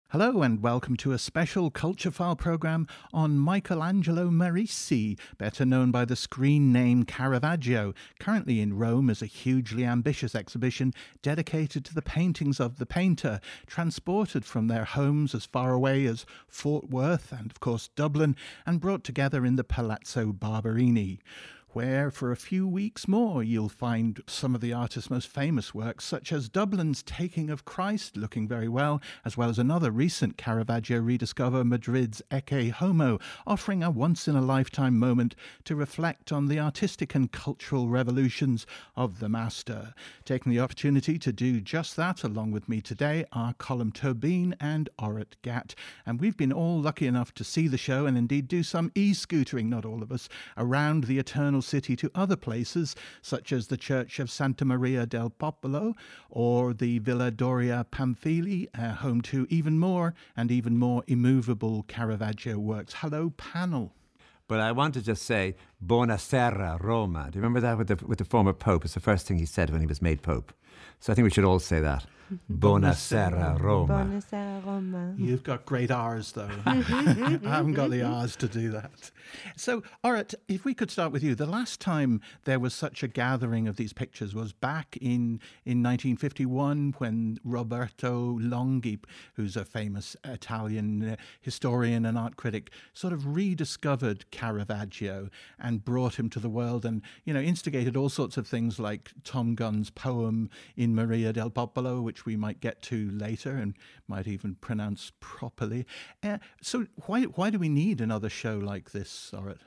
Hello and welcome to a special Culture File programme on Michelangelo Merisi, better known by the screen name Caravaggio, currently in Rome as a hugely ambitious exhibition dedicated to the paintings of the painter, transported from their homes as far away as Fort Worth and, of course, Dublin, and brought together in the Palazzo Barberini, where for a few weeks more you'll find some of the artist's most famous works, such as Dublin's Taking of Christ, looking very well as another recent Caravaggio rediscover, Madrid's Ecce Homo, offering a once-in-a-lifetime moment to reflect on the artistic and cultural revolutions of the master. Taking the opportunity to do just that along with me today are Colm Tóibín and Orit Gat, and we've been all lucky enough to see the show and indeed do some e-scootering, not all of us, around the Eternal City to other places such as the Church of Santa Maria del Popolo or the Villa Doria Pamphili, home to even more immovable Caravaggio works. Hello, panel. But I want to just say, Buonasera, Roma. Do you remember that with the former Pope? It's the first thing he said when he was made Pope. So I think we should all say that. Buonasera, Roma. Buonasera, Roma. You've got great R's, though. I haven't got the R's to do that. So, Orit, if we could start with you. The last time there was such a gathering of these pictures was back in 1951 when Roberto Longhi, who's a famous Italian historian and art critic, sort of rediscovered Caravaggio and brought him to the world and, instigated all sorts of things like Tom Gunn's poem In Maria del Popolo, which we might get to later and might even pronounce properly. So why do we need another show like this, Orit?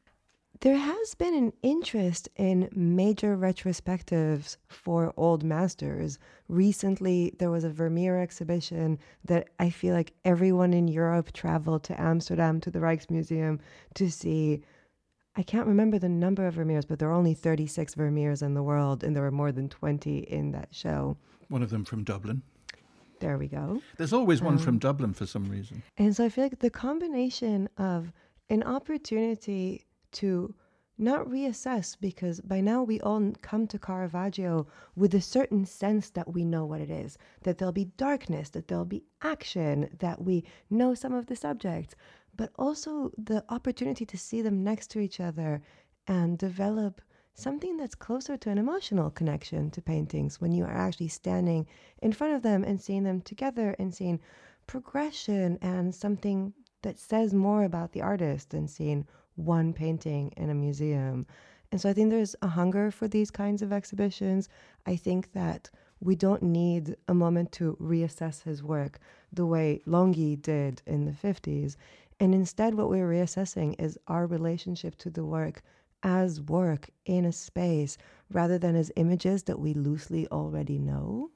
There has been an interest in major retrospectives for old masters. Recently, there was a Vermeer exhibition that I feel like everyone in Europe traveled to Amsterdam, to the Rijksmuseum to see. I can't remember the number of Vermeers, but there are only 36 Vermeers in the world, and there were more than 20 in that show. One of them from Dublin. There we go. There's always one from Dublin for some reason. And so I feel like the combination of an opportunity to not reassess, because by now we all come to Caravaggio with a certain sense that we know what it is, that there'll be darkness, that there'll be action, that we know some of the subjects, but also the opportunity to see them next to each other and develop something that's closer to an emotional connection to paintings when you are actually standing in front of them and seeing them together and seeing progression and something that says more about the artist than seeing one painting in a museum. And so I think there's a hunger for these kinds of exhibitions. I think that we don't need a moment to reassess his work the way Longhi did in the 50s. And instead, what we're reassessing is our relationship to the work as work in a space rather than as images that we loosely already know.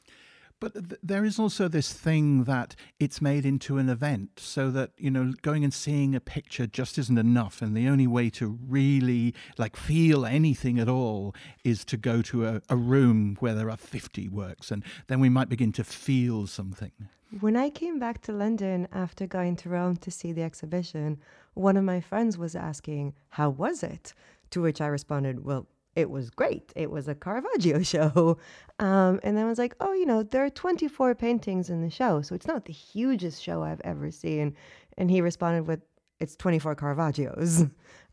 But there is also this thing that it's made into an event, so that, going and seeing a picture just isn't enough. And the only way to really feel anything at all is to go to a room where there are 50 works, and then we might begin to feel something. When I came back to London after going to Rome to see the exhibition, one of my friends was asking, how was it? To which I responded, well, it was great. It was a Caravaggio show. And then I was like, there are 24 paintings in the show, so it's not the hugest show I've ever seen. And he responded with, it's 24 Caravaggios.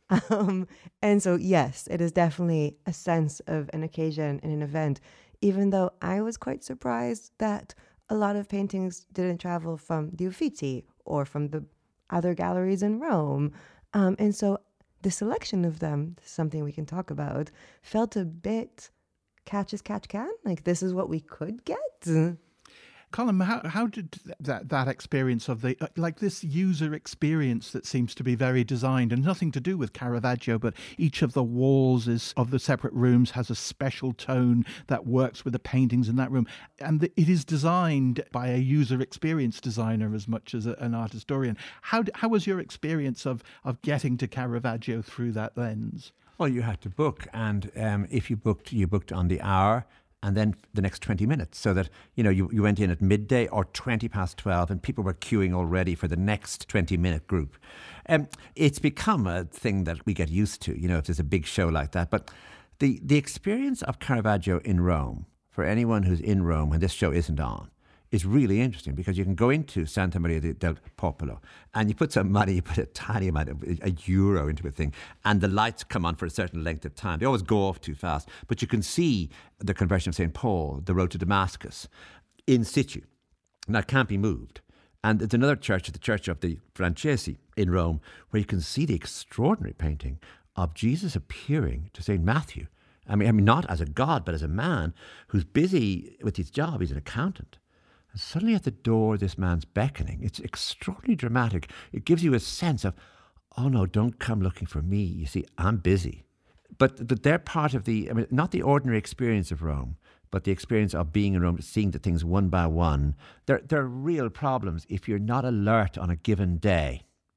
And so, yes, it is definitely a sense of an occasion and an event, even though I was quite surprised that a lot of paintings didn't travel from the Uffizi or from the other galleries in Rome. And so the selection of them, something we can talk about, felt a bit catch as catch can. This is what we could get. Colm, how did that experience of this user experience that seems to be very designed and nothing to do with Caravaggio, but each of the walls of the separate rooms has a special tone that works with the paintings in that room, and it is designed by a user experience designer as much as an art historian. How was your experience of getting to Caravaggio through that lens? Well, you had to book, and if you booked on the hour, and then the next 20 minutes, so that, you went in at midday or 20 past 12 and people were queuing already for the next 20-minute group. It's become a thing that we get used to, if there's a big show like that. But the experience of Caravaggio in Rome, for anyone who's in Rome when this show isn't on, is really interesting because you can go into Santa Maria del Popolo and you put some money, you put a tiny amount of a euro into a thing, and the lights come on for a certain length of time. They always go off too fast, but you can see the conversion of St. Paul, the road to Damascus, in situ. And that can't be moved. And there's another church, the Church of the Francesi in Rome, where you can see the extraordinary painting of Jesus appearing to St. Matthew. I mean, not as a god, but as a man who's busy with his job. He's an accountant. And suddenly at the door, this man's beckoning. It's extraordinarily dramatic. It gives you a sense of, oh no, don't come looking for me. You see, I'm busy. But they're part of not the ordinary experience of Rome, but the experience of being in Rome, seeing the things one by one. There are real problems if you're not alert on a given day.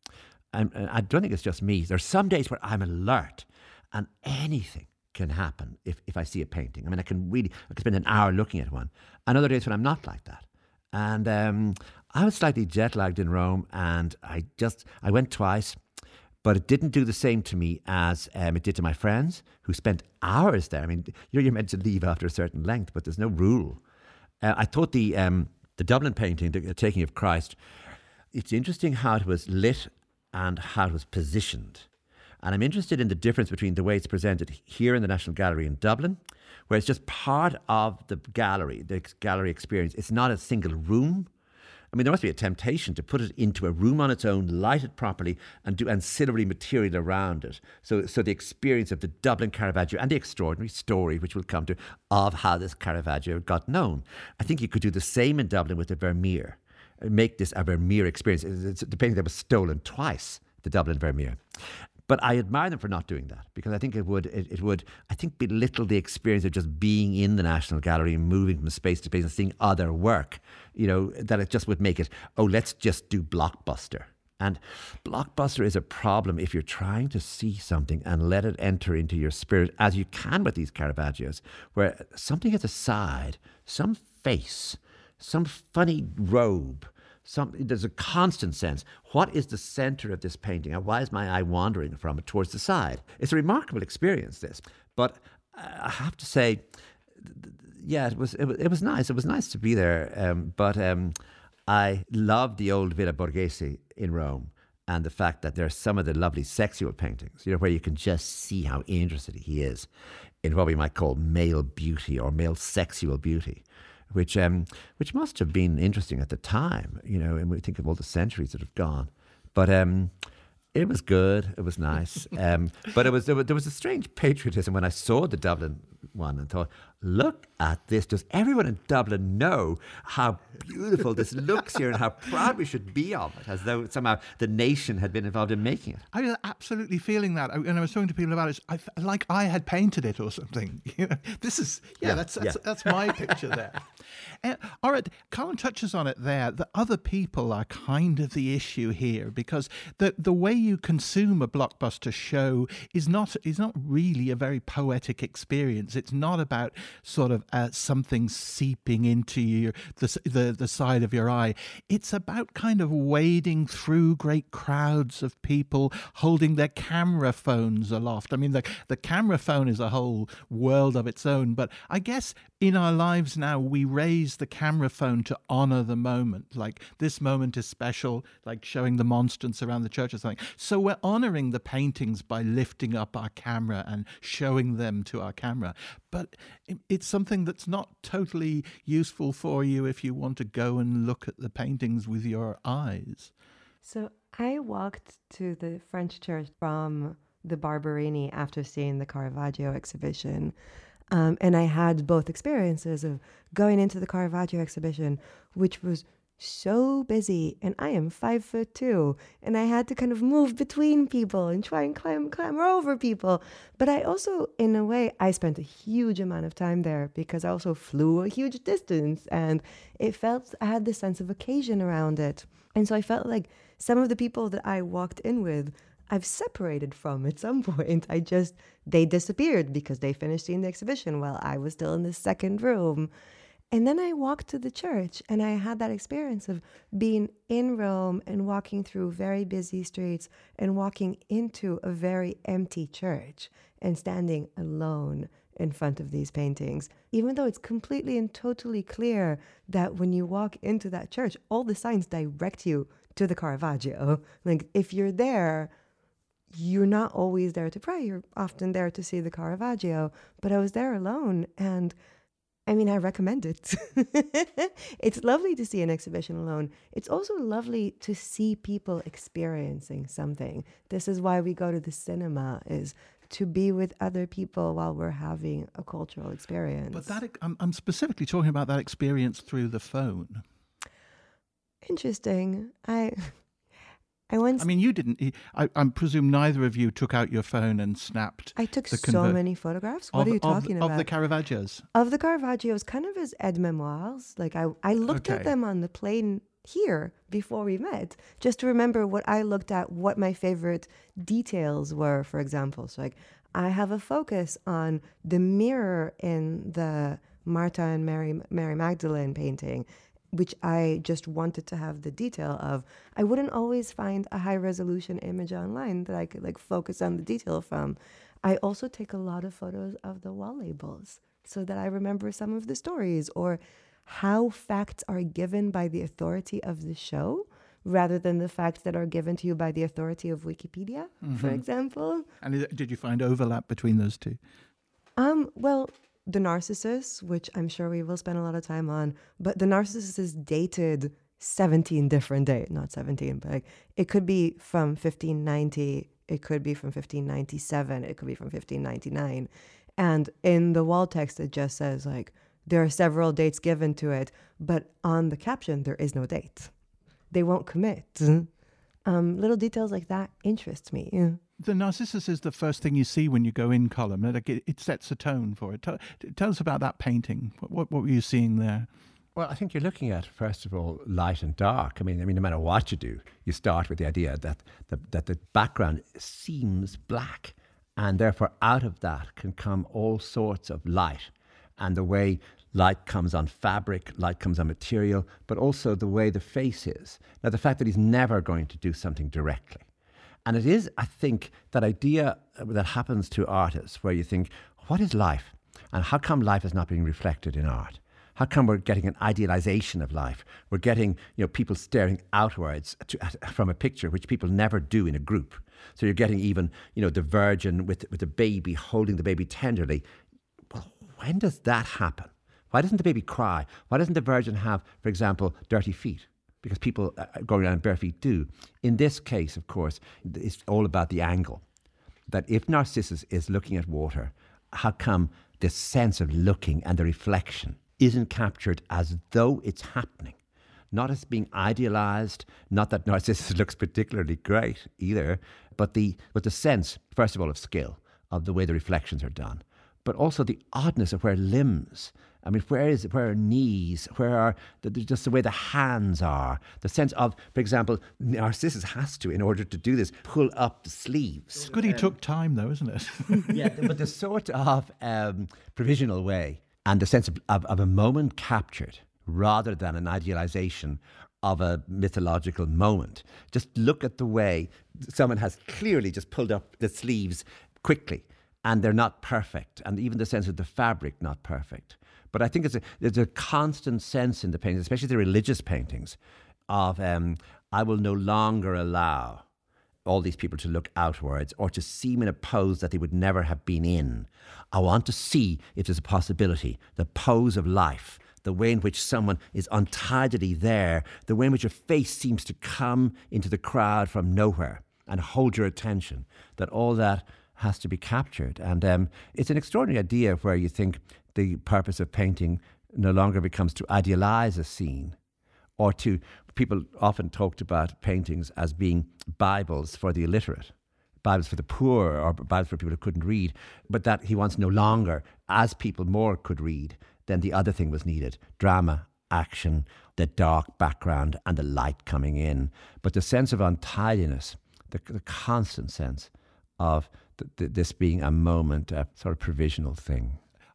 And I don't think it's just me. There's some days where I'm alert and anything can happen if I see a painting. I mean, I can spend an hour looking at one. And other days when I'm not like that. And I was slightly jet lagged in Rome, and I went twice, but it didn't do the same to me as it did to my friends who spent hours there. I mean, you're meant to leave after a certain length, but there's no rule. I thought the Dublin painting, the Taking of Christ, it's interesting how it was lit and how it was positioned. And I'm interested in the difference between the way it's presented here in the National Gallery in Dublin, where it's just part of the gallery experience. It's not a single room. I mean, there must be a temptation to put it into a room on its own, light it properly, and do ancillary material around it. So the experience of the Dublin Caravaggio and the extraordinary story, which we'll come to, of how this Caravaggio got known. I think you could do the same in Dublin with the Vermeer. Make this a Vermeer experience. It's the painting that was stolen twice, the Dublin Vermeer. But I admire them for not doing that, because I think it would belittle the experience of just being in the National Gallery and moving from space to space and seeing other work. You know, that it just would make it, oh, let's just do blockbuster. And blockbuster is a problem if you're trying to see something and let it enter into your spirit, as you can with these Caravaggios, where something at the side, some face, some funny robe, there's a constant sense. What is the center of this painting? And why is my eye wandering from it towards the side? It's a remarkable experience, this. But I have to say, yeah, it was nice. It was nice to be there. But I loved the old Villa Borghese in Rome, and the fact that there are some of the lovely sexual paintings, you know, where you can just see how interested he is in what we might call male beauty or male sexual beauty. Which must have been interesting at the time, you know, and we think of all the centuries that have gone. But it was good. It was nice. But there was a strange patriotism when I saw the Dublin one and thought, look at this. Does everyone in Dublin know how beautiful this looks here and how proud we should be of it, as though somehow the nation had been involved in making it? I was absolutely feeling that. And I was talking to people about it. Like I had painted it or something. You know, this is, that's my picture there. All right, Colin touches on it there. The other people are kind of the issue here, because the way you consume a blockbuster show is not really a very poetic experience. It's not about sort of something seeping into the side of your eye. It's about kind of wading through great crowds of people holding their camera phones aloft. I mean, the camera phone is a whole world of its own, but I guess in our lives now, we raise the camera phone to honor the moment. Like, this moment is special, like showing the monstrance around the church or something. So we're honoring the paintings by lifting up our camera and showing them to our camera. But it's something that's not totally useful for you if you want to go and look at the paintings with your eyes. So I walked to the French church from the Barberini after seeing the Caravaggio exhibition. And I had both experiences of going into the Caravaggio exhibition, which was so busy, and I am 5'2", and I had to kind of move between people and try and clamber over people. But I also, in a way, I spent a huge amount of time there because I also flew a huge distance, and I had this sense of occasion around it. And so I felt like some of the people that I walked in with, I've separated from at some point. They disappeared because they finished seeing the exhibition while I was still in the second room. And then I walked to the church, and I had that experience of being in Rome and walking through very busy streets and walking into a very empty church and standing alone in front of these paintings, even though it's completely and totally clear that when you walk into that church, all the signs direct you to the Caravaggio. Like, if you're there, you're not always there to pray. You're often there to see the Caravaggio. But I was there alone, and I mean, I recommend it. It's lovely to see an exhibition alone. It's also lovely to see people experiencing something. This is why we go to the cinema, is to be with other people while we're having a cultural experience. But I'm specifically talking about that experience through the phone. Interesting. I once. I mean, you didn't. I presume neither of you took out your phone and snapped. I took so many photographs. What are you talking about? Of the Caravaggios. Of the Caravaggios, kind of as aide-memoires. Like, I looked at them on the plane here before we met, just to remember what I looked at, what my favorite details were, for example. So, like, I have a focus on the mirror in the Martha and Mary Magdalene painting, which I just wanted to have the detail of. I wouldn't always find a high resolution image online that I could like focus on the detail from. I also take a lot of photos of the wall labels so that I remember some of the stories or how facts are given by the authority of the show rather than the facts that are given to you by the authority of Wikipedia, for example. And did you find overlap between those two? Well, the Narcissus, which I'm sure we will spend a lot of time on, but the Narcissus is dated 17 different days, not 17, but like, it could be from 1590, it could be from 1597, it could be from 1599. And in the wall text, it just says like, there are several dates given to it, but on the caption, there is no date. They won't commit. Little details like that interest me. Yeah. The Narcissus is the first thing you see when you go in, Colm. Like it sets a tone for it. Tell us about that painting. What were you seeing there? Well, I think you're looking at, first of all, light and dark. I mean, no matter what you do, you start with the idea that the background seems black, and therefore out of that can come all sorts of light. And the way light comes on fabric, light comes on material, but also the way the face is. Now, the fact that he's never going to do something directly. And it is, I think, that idea that happens to artists where you think, what is life? And how come life is not being reflected in art? How come we're getting an idealization of life? We're getting, people staring outwards from a picture, which people never do in a group. So you're getting even, the Virgin with the baby, holding the baby tenderly. Well, when does that happen? Why doesn't the baby cry? Why doesn't the Virgin have, for example, dirty feet? Because people going around bare feet do. In this case, of course, it's all about the angle. That if Narcissus is looking at water, how come this sense of looking and the reflection isn't captured as though it's happening? Not as being idealized, not that Narcissus looks particularly great either, but the sense, first of all, of skill, of the way the reflections are done, but also the oddness of where limbs, where are knees? Where are just the way the hands are? The sense of, for example, Narcissus has to, in order to do this, pull up the sleeves. It's good he took time, though, isn't it? Yeah, but the sort of provisional way and the sense of a moment captured rather than an idealization of a mythological moment. Just look at the way someone has clearly just pulled up the sleeves quickly, and they're not perfect, and even the sense of the fabric not perfect. But I think there's a constant sense in the paintings, especially the religious paintings, of I will no longer allow all these people to look outwards or to seem in a pose that they would never have been in. I want to see if there's a possibility, the pose of life, the way in which someone is untidily there, the way in which a face seems to come into the crowd from nowhere and hold your attention, that all that has to be captured. And it's an extraordinary idea where you think the purpose of painting no longer becomes to idealize a scene or to, people often talked about paintings as being Bibles for the illiterate, Bibles for the poor, or Bibles for people who couldn't read, but that he wants no longer, as people more could read, then the other thing was needed: drama, action, the dark background and the light coming in. But the sense of untidiness, the constant sense of this being a moment, a sort of provisional thing.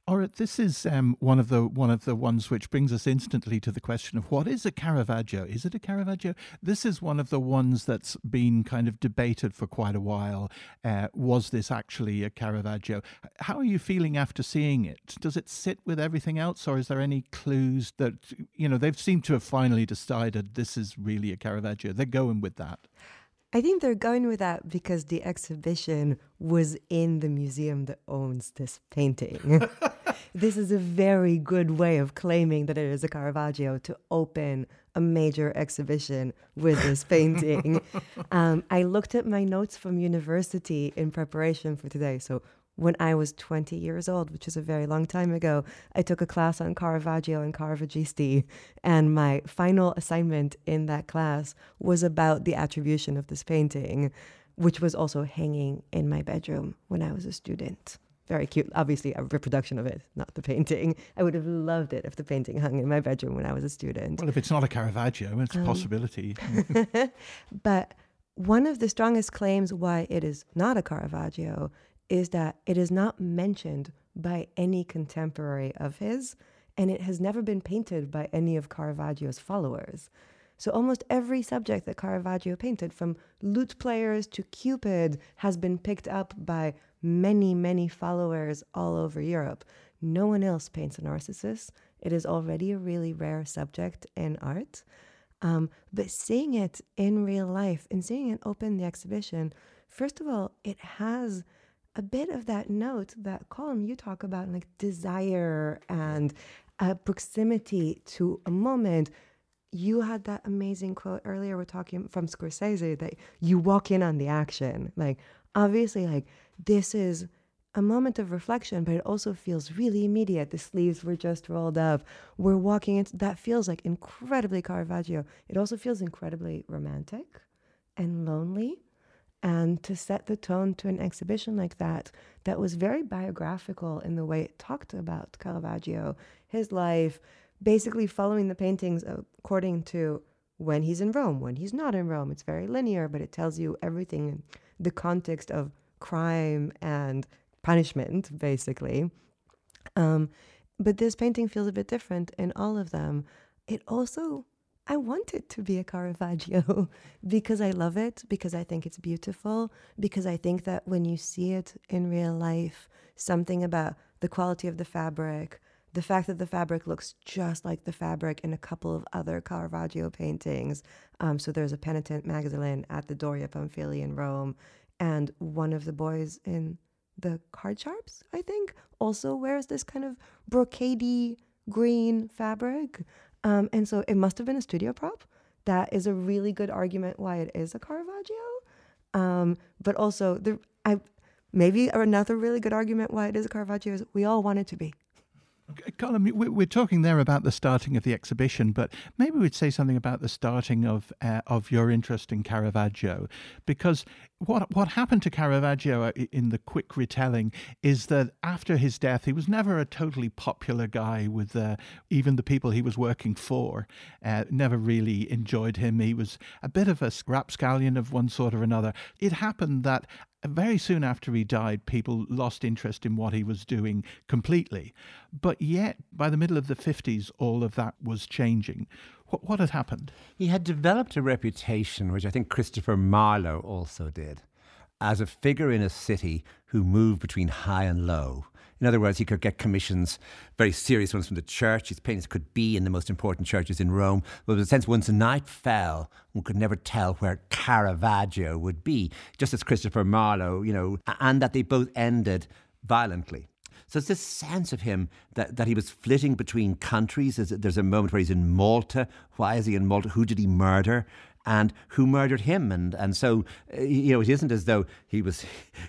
All right, this is one of the ones which brings us instantly to the question of what is a Caravaggio? Is it a Caravaggio? This is one of the ones that's been kind of debated for quite a while. Was this actually a Caravaggio? How are you feeling after seeing it? Does it sit with everything else, or is there any clues that they've seemed to have finally decided this is really a Caravaggio? They're going with that. I think they're going with that because the exhibition was in the museum that owns this painting. This is a very good way of claiming that it is a Caravaggio, to open a major exhibition with this painting. I looked at my notes from university in preparation for today. So when I was 20 years old, which is a very long time ago, I took a class on Caravaggio and Caravaggisti, and my final assignment in that class was about the attribution of this painting, which was also hanging in my bedroom when I was a student. Very cute, obviously a reproduction of it, not the painting. I would have loved it if the painting hung in my bedroom when I was a student. Well, if it's not a Caravaggio, it's a possibility. But one of the strongest claims why it is not a Caravaggio is that it is not mentioned by any contemporary of his, and it has never been painted by any of Caravaggio's followers. So almost every subject that Caravaggio painted, from lute players to Cupid, has been picked up by many, many followers all over Europe. No one else paints a Narcissus. It is already a really rare subject in art. But seeing it in real life and seeing it open the exhibition, first of all, it has a bit of that note that, Colm, you talk about, like desire and proximity to a moment. You had that amazing quote earlier, we're talking from Scorsese, that you walk in on the action. Like, obviously, like, this is a moment of reflection, but it also feels really immediate. The sleeves were just rolled up. We're walking into, that feels like incredibly Caravaggio. It also feels incredibly romantic and lonely. And to set the tone to an exhibition like that, that was very biographical in the way it talked about Caravaggio, his life, basically following the paintings according to when he's in Rome, when he's not in Rome. It's very linear, but it tells you everything in the context of crime and punishment, basically. But this painting feels a bit different in all of them. It also, I want it to be a Caravaggio because I love it, because I think it's beautiful, because I think that when you see it in real life, something about the quality of the fabric, the fact that the fabric looks just like the fabric in a couple of other Caravaggio paintings. So there's a Penitent Magdalene at the Doria Pamphili in Rome, and one of the boys in the Card Sharps, I think, also wears this kind of brocadey green fabric. And so it must have been a studio prop. That is a really good argument why it is a Caravaggio. But also, maybe another really good argument why it is a Caravaggio is we all want it to be. Colm, we're talking there about the starting of the exhibition, but maybe we'd say something about the starting of your interest in Caravaggio, because what happened to Caravaggio in the quick retelling is that after his death, he was never a totally popular guy with even the people he was working for. Never really enjoyed him. He was a bit of a rapscallion of one sort or another. It happened that very soon after he died, people lost interest in what he was doing completely. But yet, by the middle of the 50s, all of that was changing. What had happened? He had developed a reputation, which I think Christopher Marlowe also did, as a figure in a city who moved between high and low. In other words, he could get commissions, very serious ones from the church. His paintings could be in the most important churches in Rome. But in a sense, once the night fell, one could never tell where Caravaggio would be, just as Christopher Marlowe, and that they both ended violently. So it's this sense of him that he was flitting between countries. There's a moment where he's in Malta. Why is he in Malta? Who did he murder? And who murdered him? And so, it isn't as though he was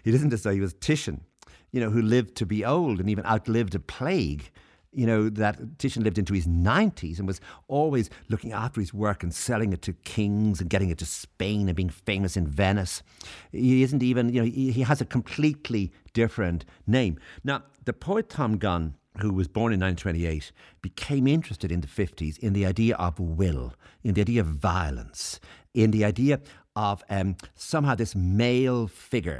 Titian, who lived to be old and even outlived a plague. That Titian lived into his 90s and was always looking after his work and selling it to kings and getting it to Spain and being famous in Venice. He isn't even, he has a completely different name. Now, the poet Tom Gunn, who was born in 1928, became interested in the 50s in the idea of will, in the idea of violence, in the idea of somehow this male figure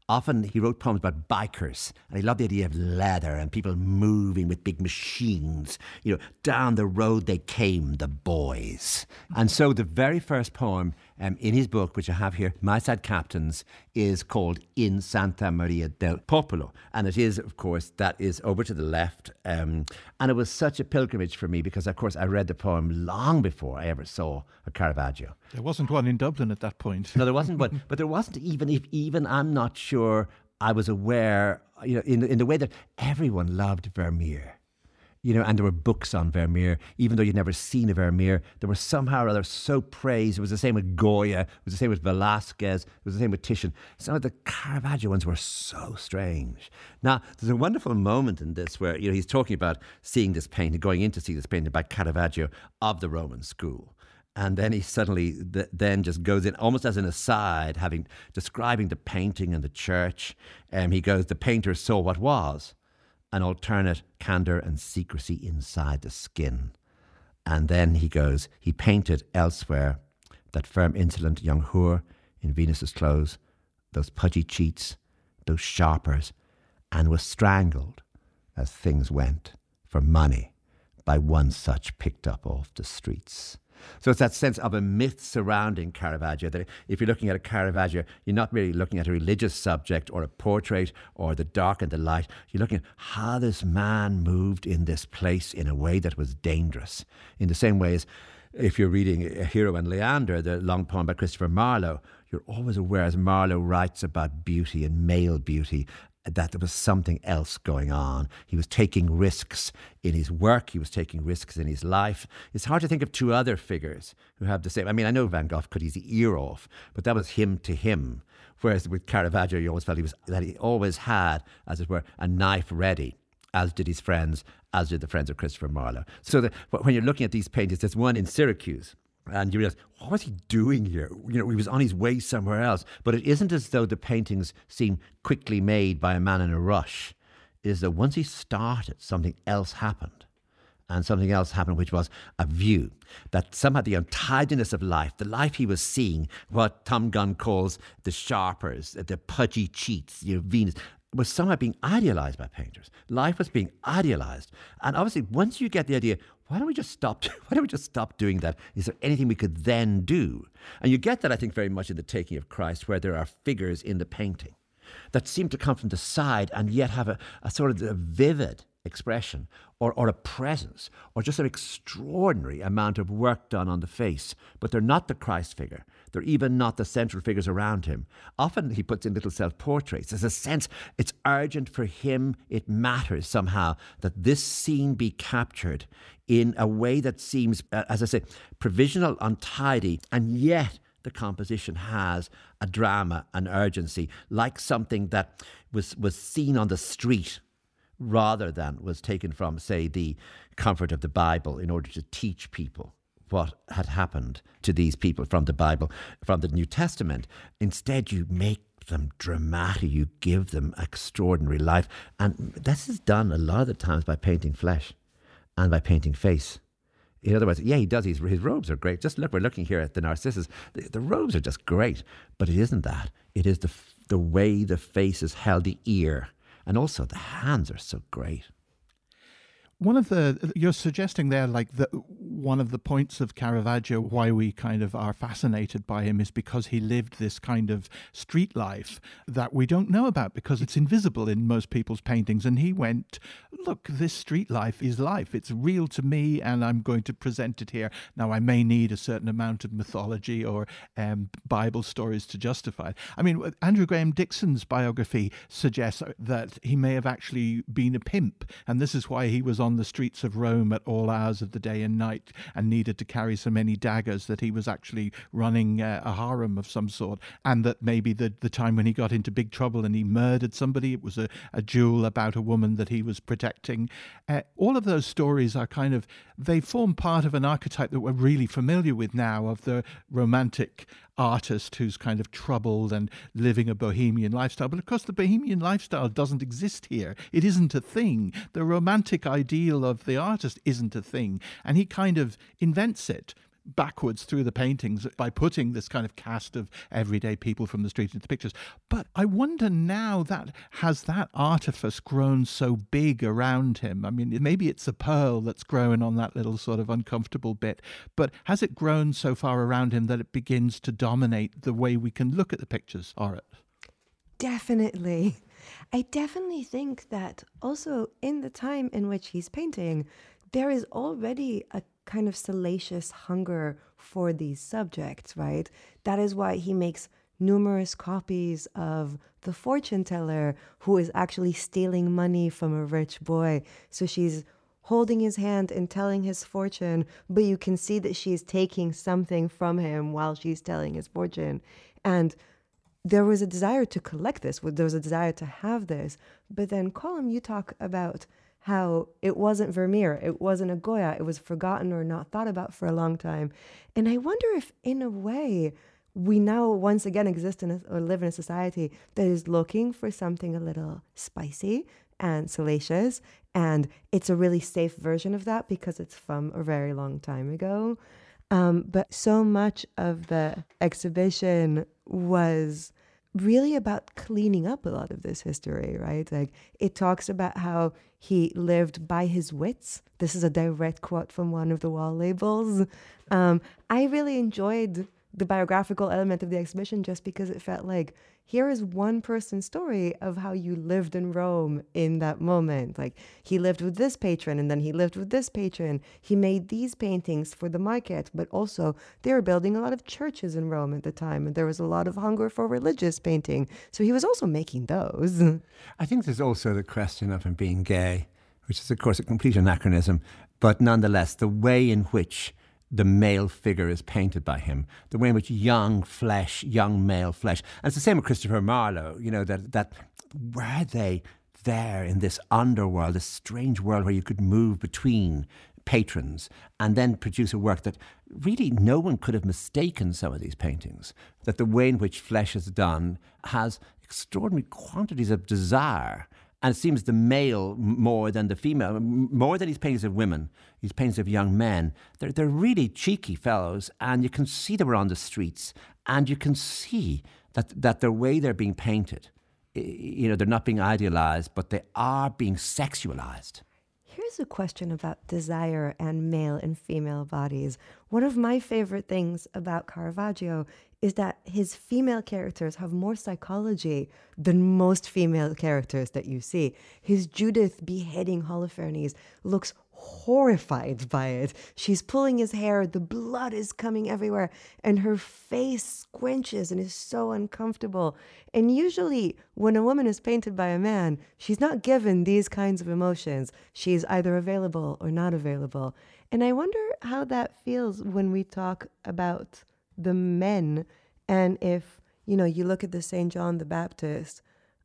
often he wrote poems about bikers, and he loved the idea of leather and people moving with big machines. Down the road they came, the boys. And so the very first poem in his book, which I have here, My Sad Captains, is called In Santa Maria del Popolo. And it is, of course, that is over to the left. And it was such a pilgrimage for me because, of course, I read the poem long before I ever saw a Caravaggio. There wasn't one in Dublin at that point. No, there wasn't one. But there wasn't even I'm not sure I was aware, in the way that everyone loved Vermeer. And there were books on Vermeer. Even though you'd never seen a Vermeer, they were somehow or other so praised. It was the same with Goya. It was the same with Velázquez. It was the same with Titian. Some of the Caravaggio ones were so strange. Now, there's a wonderful moment in this where he's talking about seeing this painting, going in to see this painting by Caravaggio of the Roman school. And then he suddenly then just goes in, almost as an aside, describing the painting and the church. He goes, the painter saw what was an alternate candour and secrecy inside the skin. And then he goes, he painted elsewhere that firm, insolent young whore in Venus's clothes, those pudgy cheats, those sharpers, and was strangled, as things went, for money by one such picked up off the streets. So it's that sense of a myth surrounding Caravaggio, that if you're looking at a Caravaggio, you're not really looking at a religious subject or a portrait or the dark and the light. You're looking at how this man moved in this place in a way that was dangerous. In the same way as if you're reading Hero and Leander, the long poem by Christopher Marlowe, you're always aware, as Marlowe writes about beauty and male beauty, that there was something else going on. He was taking risks in his work. He was taking risks in his life. It's hard to think of two other figures who have the same. I mean, I know Van Gogh cut his ear off, but that was him to him. Whereas with Caravaggio, you always felt he always had, as it were, a knife ready, as did his friends, as did the friends of Christopher Marlowe. So when you're looking at these paintings, there's one in Syracuse, and you realize, what was he doing here? He was on his way somewhere else. But it isn't as though the paintings seem quickly made by a man in a rush. It is that once he started, something else happened. And something else happened, which was a view that somehow the untidiness of life, the life he was seeing, what Tom Gunn calls the sharpers, the pudgy cheats, Venus, was somehow being idealized by painters. Life was being idealized. And obviously, once you get the idea, why don't we just stop doing that? Is there anything we could then do? And you get that, I think, very much in The Taking of Christ, where there are figures in the painting that seem to come from the side and yet have a sort of a vivid expression or a presence or just an extraordinary amount of work done on the face. But they're not the Christ figure. They're even not the central figures around him. Often he puts in little self-portraits. There's a sense it's urgent for him, it matters somehow that this scene be captured in a way that seems, as I say, provisional, untidy, and yet the composition has a drama, an urgency, like something that was seen on the street rather than was taken from, say, the comfort of the Bible in order to teach people what had happened to these people from the Bible, from the New Testament. Instead, you make them dramatic, you give them extraordinary life. And this is done a lot of the times by painting flesh and by painting face. In other words, yeah, he does. His robes are great. Just look, we're looking here at the Narcissus. The robes are just great. But it isn't that. It is the way the face is held, the ear. And also the hands are so great. You're suggesting there, like, one of the points of Caravaggio, why we kind of are fascinated by him, is because he lived this kind of street life that we don't know about because it's invisible in most people's paintings. And he went, look, this street life is life. It's real to me and I'm going to present it here. Now, I may need a certain amount of mythology or Bible stories to justify it. I mean, Andrew Graham Dixon's biography suggests that he may have actually been a pimp. And this is why he was on the streets of Rome at all hours of the day and night and needed to carry so many daggers, that he was actually running a harem of some sort, and that maybe the time when he got into big trouble and he murdered somebody, it was a duel about a woman that he was protecting. All of those stories are they form part of an archetype that we're really familiar with now, of the romantic artist who's kind of troubled and living a bohemian lifestyle. But of course, the bohemian lifestyle doesn't exist here. It isn't a thing. The romantic ideal of the artist isn't a thing. And he kind of invents it. backwards through the paintings by putting this kind of cast of everyday people from the street into pictures. But I wonder now, that has that artifice grown so big around him? I mean, maybe it's a pearl that's growing on that little sort of uncomfortable bit, but has it grown so far around him that it begins to dominate the way we can look at the pictures, Orit? Definitely. I definitely think that also in the time in which he's painting, there is already a kind of salacious hunger for these subjects, right? That is why he makes numerous copies of the fortune teller who is actually stealing money from a rich boy. So she's holding his hand and telling his fortune, but you can see that she's taking something from him while she's telling his fortune. And there was a desire to collect this, there was a desire to have this. But then, Colm, you talk about how it wasn't Vermeer, it wasn't a Goya, it was forgotten or not thought about for a long time. And I wonder if, in a way, we now once again exist in or live in a society that is looking for something a little spicy and salacious, and it's a really safe version of that because it's from a very long time ago. But so much of the exhibition was really about cleaning up a lot of this history, right? Like, it talks about how he lived by his wits. This is a direct quote from one of the wall labels. I really enjoyed the biographical element of the exhibition just because it felt like, here is one person's story of how you lived in Rome in that moment. Like, he lived with this patron and then he lived with this patron. He made these paintings for the market, but also they were building a lot of churches in Rome at the time, and there was a lot of hunger for religious painting. So he was also making those. I think there's also the question of him being gay, which is, of course, a complete anachronism, but nonetheless, the way in which the male figure is painted by him, the way in which young male flesh, and it's the same with Christopher Marlowe, you know, that were they there in this underworld, this strange world where you could move between patrons and then produce a work that really no one could have mistaken some of these paintings, that the way in which flesh is done has extraordinary quantities of desire. And it seems the male more than the female, more than these paintings of women, these paintings of young men, they're really cheeky fellows, and you can see them on the streets, and you can see that the way they're being painted, you know, they're not being idealized, but they are being sexualized. Here's a question about desire and male and female bodies. One of my favorite things about Caravaggio is that his female characters have more psychology than most female characters that you see. His Judith beheading Holofernes looks horrified by it. She's pulling his hair, the blood is coming everywhere, and her face squinches and is so uncomfortable. And usually when a woman is painted by a man, she's not given these kinds of emotions. She's either available or not available. And I wonder how that feels when we talk about the men, and if, you know, you look at the St. John the Baptist.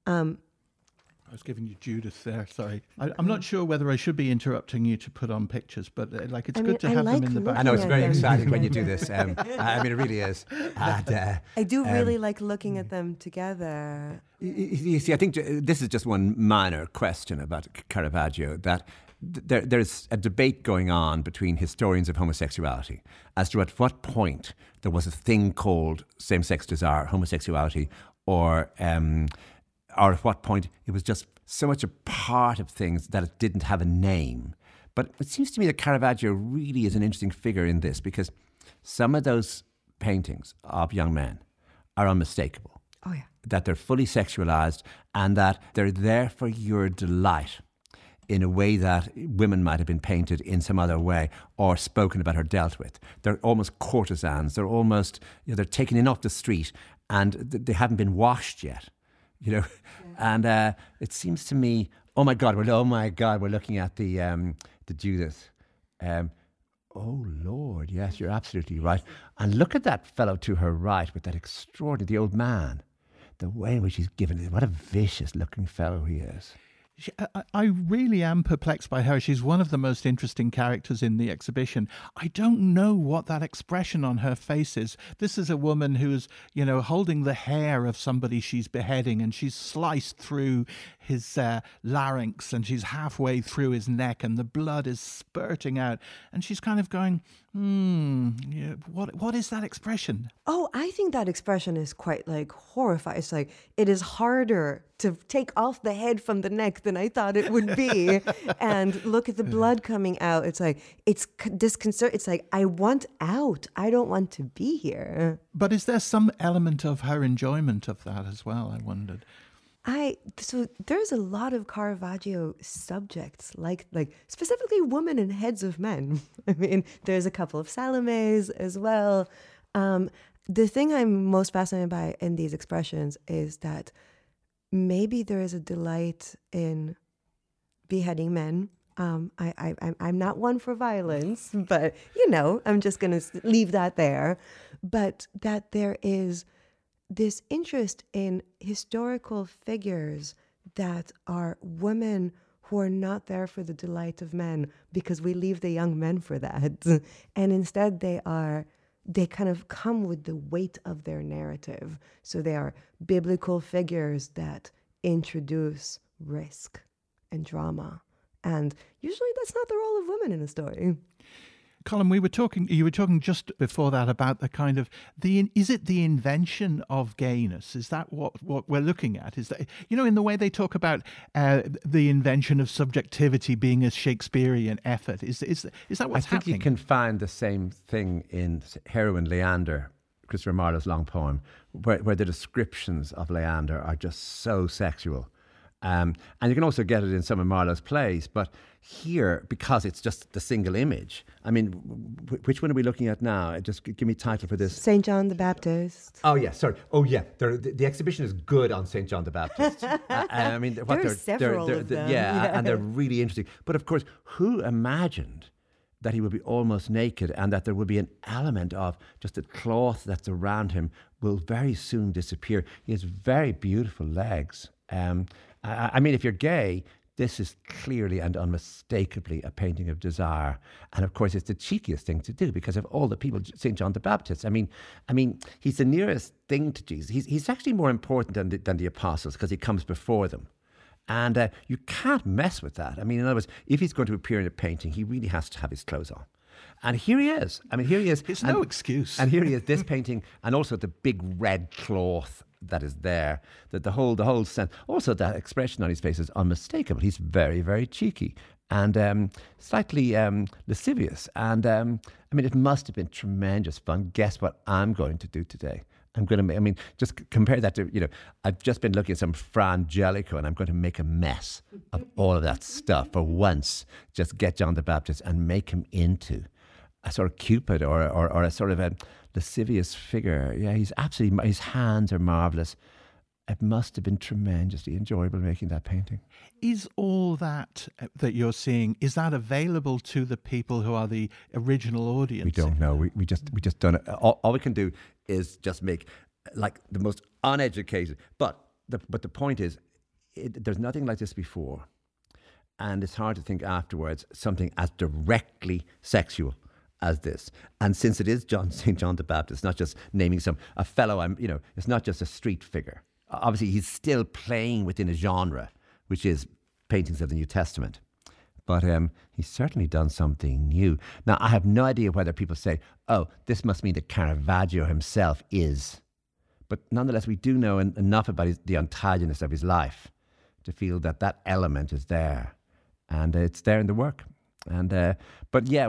I was giving you Judith there, sorry. I'm not sure whether I should be interrupting you to put on pictures, but it's good to have them in the back. I know, it's very exciting when you do this. I mean, it really is. And, I do really like looking at them together. You see, I think this is just one minor question about Caravaggio, that there's a debate going on between historians of homosexuality as to at what point there was a thing called same-sex desire, homosexuality, or at what point it was just so much a part of things that it didn't have a name. But it seems to me that Caravaggio really is an interesting figure in this, because some of those paintings of young men are unmistakable. Oh, yeah. That they're fully sexualized and that they're there for your delight in a way that women might have been painted in some other way or spoken about or dealt with. They're almost courtesans. They're almost, you know, they're taken in off the street and they haven't been washed yet. You know, and it seems to me, oh my God, we're looking at the Judith. Oh Lord, yes, you're absolutely right. And look at that fellow to her right with that extraordinary, the old man, the way in which he's given it. What a vicious looking fellow he is. I really am perplexed by her. She's one of the most interesting characters in the exhibition. I don't know what that expression on her face is. This is a woman who's, you know, holding the hair of somebody she's beheading, and she's sliced through his larynx, and she's halfway through his neck, and the blood is spurting out. And she's kind of going, Yeah. What is that expression? Oh, I think that expression is quite like horrifying. It's like it is harder to take off the head from the neck than I thought it would be. And look at the blood coming out. It's like it's disconcert. It's like I want out. I don't want to be here. But is there some element of her enjoyment of that as well? I wondered. So there's a lot of Caravaggio subjects, like specifically women and heads of men. I mean, there's a couple of Salomes as well. The thing I'm most fascinated by in these expressions is that maybe there is a delight in beheading men. I'm not one for violence, but I'm just going to leave that there. But that there is this interest in historical figures that are women who are not there for the delight of men because we leave the young men for that. And instead they kind of come with the weight of their narrative. So they are biblical figures that introduce risk and drama. And usually that's not the role of women in a story. Colin, you were talking just before that about the kind of is it the invention of gayness? Is that what we're looking at? Is that, in the way they talk about the invention of subjectivity being a Shakespearean effort? Is that what's happening? I think you can find the same thing in Heroine Leander, Christopher Marlowe's long poem, where the descriptions of Leander are just so sexual. And you can also get it in some of Marlowe's plays, but here, because it's just the single image, I mean, which one are we looking at now? Just give me a title for this. St. John the Baptist. Oh, yeah, sorry. Oh, yeah, the exhibition is good on St. John the Baptist. I mean, there are several of them. Yeah, and they're really interesting. But of course, who imagined that he would be almost naked and that there would be an element of just the cloth that's around him will very soon disappear? He has very beautiful legs. I mean, if you're gay, this is clearly and unmistakably a painting of desire. And of course, it's the cheekiest thing to do because of all the people, St. John the Baptist. I mean, he's the nearest thing to Jesus. He's actually more important than the apostles because he comes before them. And you can't mess with that. I mean, in other words, if he's going to appear in a painting, he really has to have his clothes on. And here he is. I mean, here he is. It's no excuse. And here he is, this painting, and also the big red cloth that is there, that the whole sense, also that expression on his face is unmistakable. He's very, very cheeky and slightly lascivious. And I mean, it must have been tremendous fun. Guess what I'm going to do today? Just compare that to, I've just been looking at some Fra Angelico and I'm going to make a mess of all of that stuff for once. Just get John the Baptist and make him into a sort of Cupid or a sort of a lascivious figure. Yeah, his hands are marvellous. It must have been tremendously enjoyable making that painting. Is all that you're seeing, is that available to the people who are the original audience? We don't know. We just done it. All we can do is just make like the most uneducated. But the point is, there's nothing like this before. And it's hard to think afterwards something as directly sexual as this. And since it is St. John the Baptist, not just naming a fellow, it's not just a street figure. Obviously, he's still playing within a genre, which is paintings of the New Testament. But he's certainly done something new. Now, I have no idea whether people say, oh, this must mean that Caravaggio himself is. But nonetheless, we do know enough about the antagonist of his life to feel that element is there. And it's there in the work. And but yeah,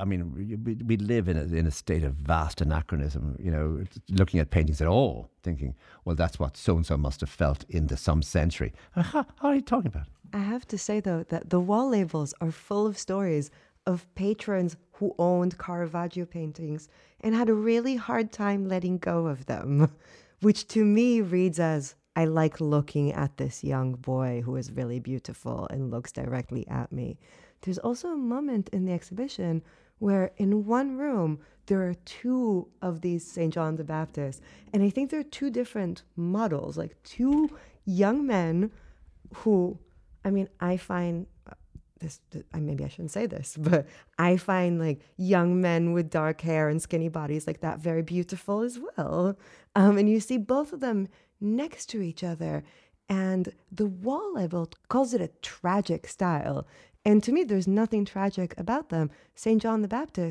we live in a state of vast anachronism. Looking at paintings at all, thinking, well, that's what so and so must have felt in some century. How are you talking about? I have to say though that the wall labels are full of stories of patrons who owned Caravaggio paintings and had a really hard time letting go of them, which to me reads as, I like looking at this young boy who is really beautiful and looks directly at me. There's also a moment in the exhibition where in one room there are two of these St. John the Baptist. And I think they're two different models, like two young men who, I find this, maybe I shouldn't say this, but I find like young men with dark hair and skinny bodies like that very beautiful as well. And you see both of them next to each other. And the wall label calls it a tragic style. And to me, there's nothing tragic about them. St. John the Baptist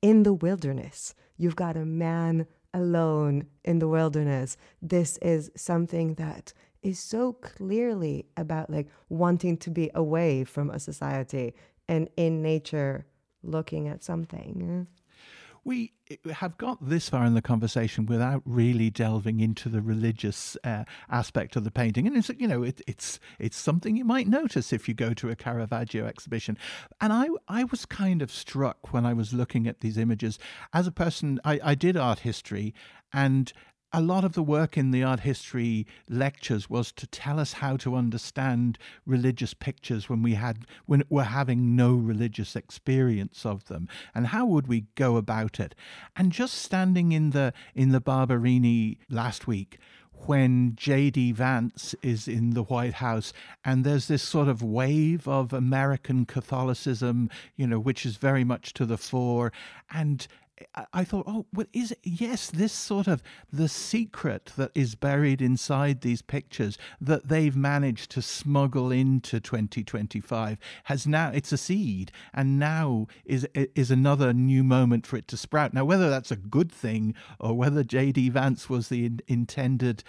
in the wilderness. You've got a man alone in the wilderness. This is something that is so clearly about like wanting to be away from a society and in nature looking at something. We have got this far in the conversation without really delving into the religious aspect of the painting, and it's something you might notice if you go to a Caravaggio exhibition. And I was kind of struck when I was looking at these images. As a person, I did art history, and a lot of the work in the art history lectures was to tell us how to understand religious pictures when we're having no religious experience of them, and how would we go about it. And just standing in the Barberini last week, when J.D. Vance is in the White House, and there's this sort of wave of American Catholicism, which is very much to the fore, and I thought, this sort of the secret that is buried inside these pictures that they've managed to smuggle into 2025 it's a seed, and now is another new moment for it to sprout. Now, whether that's a good thing or whether J.D. Vance was the intended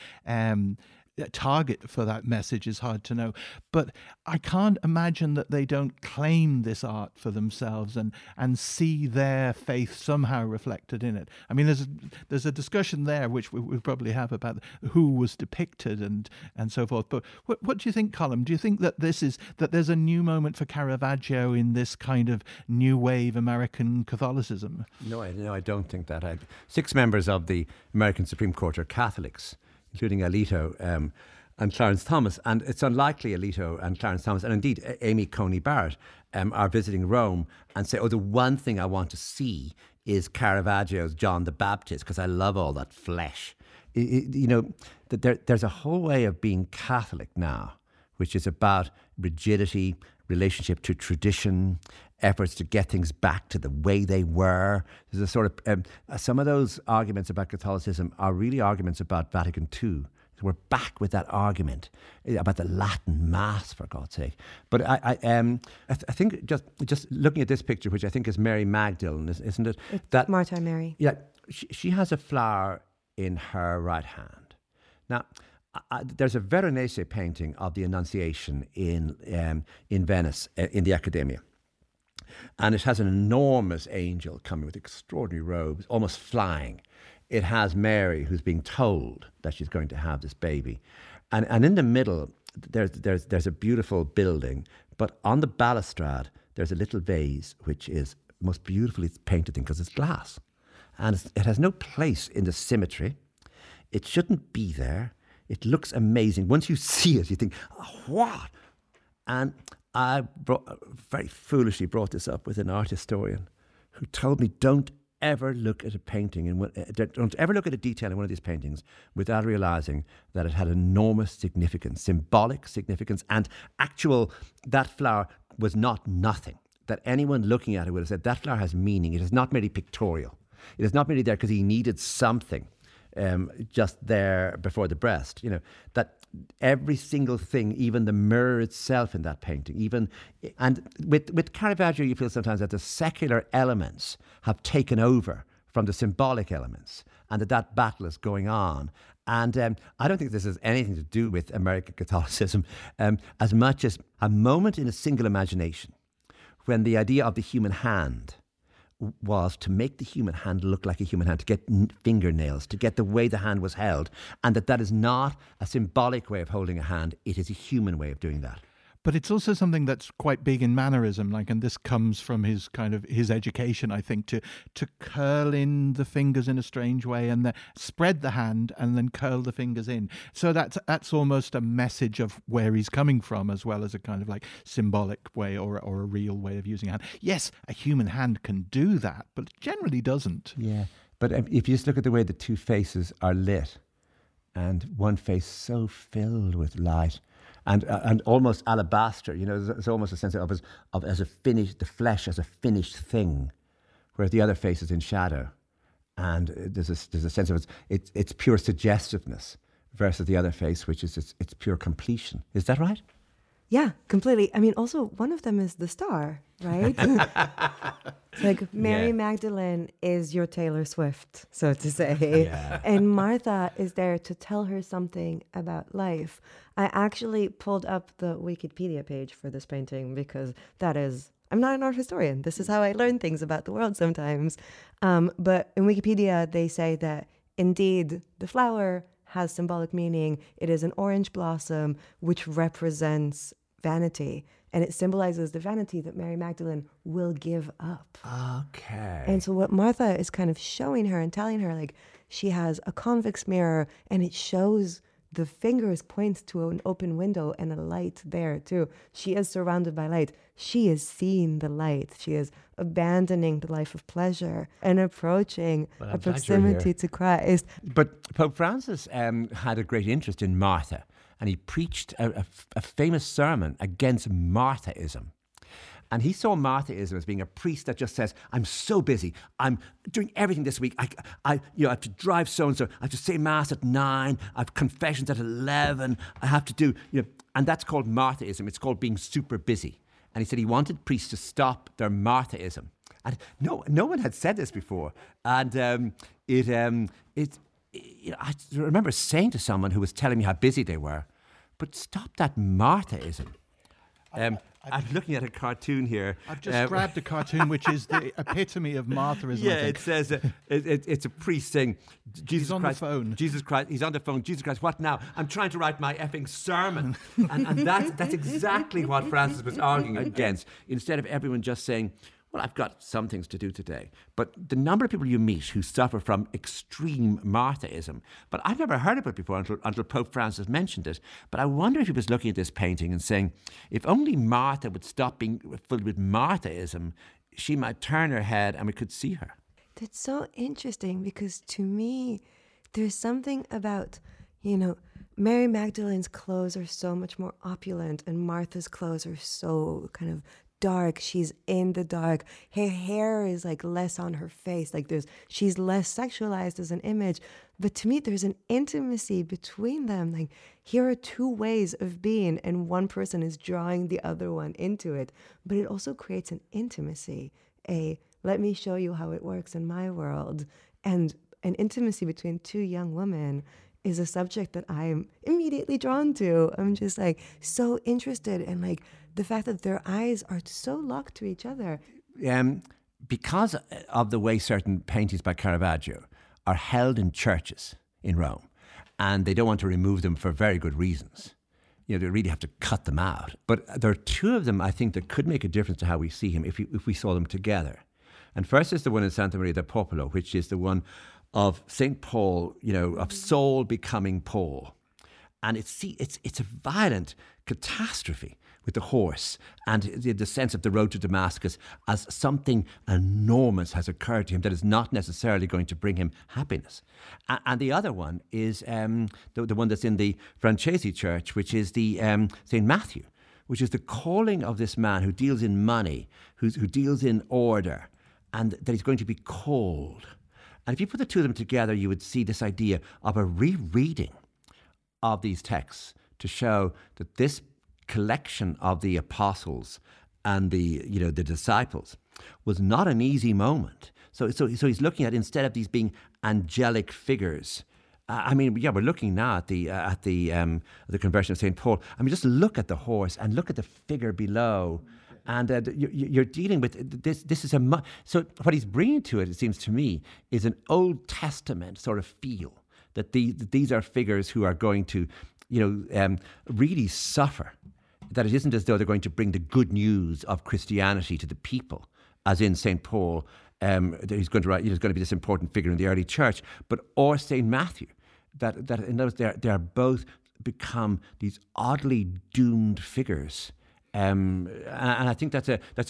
target for that message is hard to know, but I can't imagine that they don't claim this art for themselves and see their faith somehow reflected in it. I mean, there's a discussion there which we'll probably have about who was depicted and so forth. But what do you think, Colm? Do you think that there's a new moment for Caravaggio in this kind of new wave American Catholicism? No, I don't think that. 6 members of the American Supreme Court are Catholics, including Alito and Clarence Thomas. And it's unlikely Alito and Clarence Thomas, and indeed Amy Coney Barrett, are visiting Rome and say, the one thing I want to see is Caravaggio's John the Baptist, because I love all that flesh. There's a whole way of being Catholic now, which is about rigidity, relationship to tradition, efforts to get things back to the way they were. There's a sort of some of those arguments about Catholicism are really arguments about Vatican II. So we're back with that argument about the Latin Mass, for God's sake. But I think just looking at this picture, which I think is Mary Magdalene, isn't it? It's Martha Mary. Yeah, she has a flower in her right hand. Now, there's a Veronese painting of the Annunciation in Venice, in the Accademia. And it has an enormous angel coming with extraordinary robes, almost flying. It has Mary, who's being told that she's going to have this baby. And in the middle, there's a beautiful building, but on the balustrade, there's a little vase, which is the most beautifully painted thing because it's glass. And it has no place in the symmetry. It shouldn't be there. It looks amazing. Once you see it, you think, what? And I very foolishly brought this up with an art historian who told me, don't ever look at a painting, don't ever look at a detail in one of these paintings without realising that it had enormous significance, symbolic significance, and that flower was not nothing. That anyone looking at it would have said, that flower has meaning. It is not merely pictorial. It is not merely there because he needed something just there before the breast. That every single thing, even the mirror itself in that painting, and with Caravaggio, you feel sometimes that the secular elements have taken over from the symbolic elements, and that battle is going on. And I don't think this has anything to do with American Catholicism as much as a moment in a single imagination when the idea of the human hand was to make the human hand look like a human hand, to get fingernails, to get the way the hand was held, and that is not a symbolic way of holding a hand, it is a human way of doing that. But it's also something that's quite big in mannerism, and this comes from his education, I think, to curl in the fingers in a strange way and then spread the hand and then curl the fingers in. So that's almost a message of where he's coming from, as well as a kind of like symbolic way or a real way of using a hand. Yes, a human hand can do that, but it generally doesn't. Yeah, but if you just look at the way the two faces are lit, and one face so filled with light, and almost alabaster, there's almost a sense of as a finished, the flesh as a finished thing, whereas the other face is in shadow, and there's a sense of it's pure suggestiveness versus the other face, which is it's pure completion. Is that right? Yeah, completely. I mean, also one of them is the star, right? It's like Mary Yeah. Magdalene is your Taylor Swift, so to say. Yeah. And Martha is there to tell her something about life. I actually pulled up the Wikipedia page for this painting because I'm not an art historian. This is how I learn things about the world sometimes. But in Wikipedia, they say that indeed the flower has symbolic meaning. It is an orange blossom which represents vanity, and it symbolizes the vanity that Mary Magdalene will give up. Okay. And so what Martha is kind of showing her and telling her, like, she has a convex mirror and it shows the fingers point to an open window and a light there too. She is surrounded by light. She is seeing the light. She is abandoning the life of pleasure and approaching Well, a I'm glad you're proximity here. to Christ. But Pope Francis had a great interest in Martha, and he preached a famous sermon against Marthaism. And he saw Marthaism as being a priest that just says, I'm so busy. I'm doing everything this week. I have to drive so-and-so. I have to say Mass at 9. I have confessions at 11. I have to do, and that's called Marthaism. It's called being super busy. And he said he wanted priests to stop their Marthaism. And no one had said this before. And I remember saying to someone who was telling me how busy they were, but stop that Marthaism. I'm looking at a cartoon here. I've just grabbed a cartoon which is the epitome of Marthaism. Yeah, I think. it says it's a priest saying, Jesus He's on Christ, the phone. Jesus Christ, he's on the phone. Jesus Christ, what now? I'm trying to write my effing sermon, and that's exactly what Francis was arguing against. Instead of everyone just saying, well, I've got some things to do today. But the number of people you meet who suffer from extreme Marthaism, but I've never heard of it before until Pope Francis mentioned it. But I wonder if he was looking at this painting and saying, if only Martha would stop being filled with Marthaism, she might turn her head and we could see her. That's so interesting because to me, there's something about, Mary Magdalene's clothes are so much more opulent and Martha's clothes are so kind of dark. She's in the dark. Her hair is like less on her face. Like she's less sexualized as an image. But to me, there's an intimacy between them. Like here are two ways of being and one person is drawing the other one into it. But it also creates an intimacy, let me show you how it works in my world. And an intimacy between two young women is a subject that I'm immediately drawn to. I'm just like so interested in like the fact that their eyes are so locked to each other. Because of the way certain paintings by Caravaggio are held in churches in Rome, and they don't want to remove them for very good reasons. They really have to cut them out. But there are two of them, I think, that could make a difference to how we see him if we saw them together. And first is the one in Santa Maria del Popolo, which is the one of St. Paul, of Saul becoming Paul. And it's a violent catastrophe with the horse and the sense of the road to Damascus as something enormous has occurred to him that is not necessarily going to bring him happiness. And the other one is the one that's in the Francesi church, which is the St. Matthew, which is the calling of this man who deals in money, who deals in order, and that he's going to be called. And if you put the two of them together, you would see this idea of a rereading of these texts to show that this collection of the apostles and the disciples was not an easy moment. So he's looking at, instead of these being angelic figures, we're looking now at the conversion of St. Paul. Just look at the horse and look at the figure below. And you're dealing with this. This is so what he's bringing to it, it seems to me, is an Old Testament sort of feel that these are figures who are going to, really suffer. That it isn't as though they're going to bring the good news of Christianity to the people, as in St. Paul. He's going to write. He's going to be this important figure in the early church, or St. Matthew. That in those they are both become these oddly doomed figures. And I think that's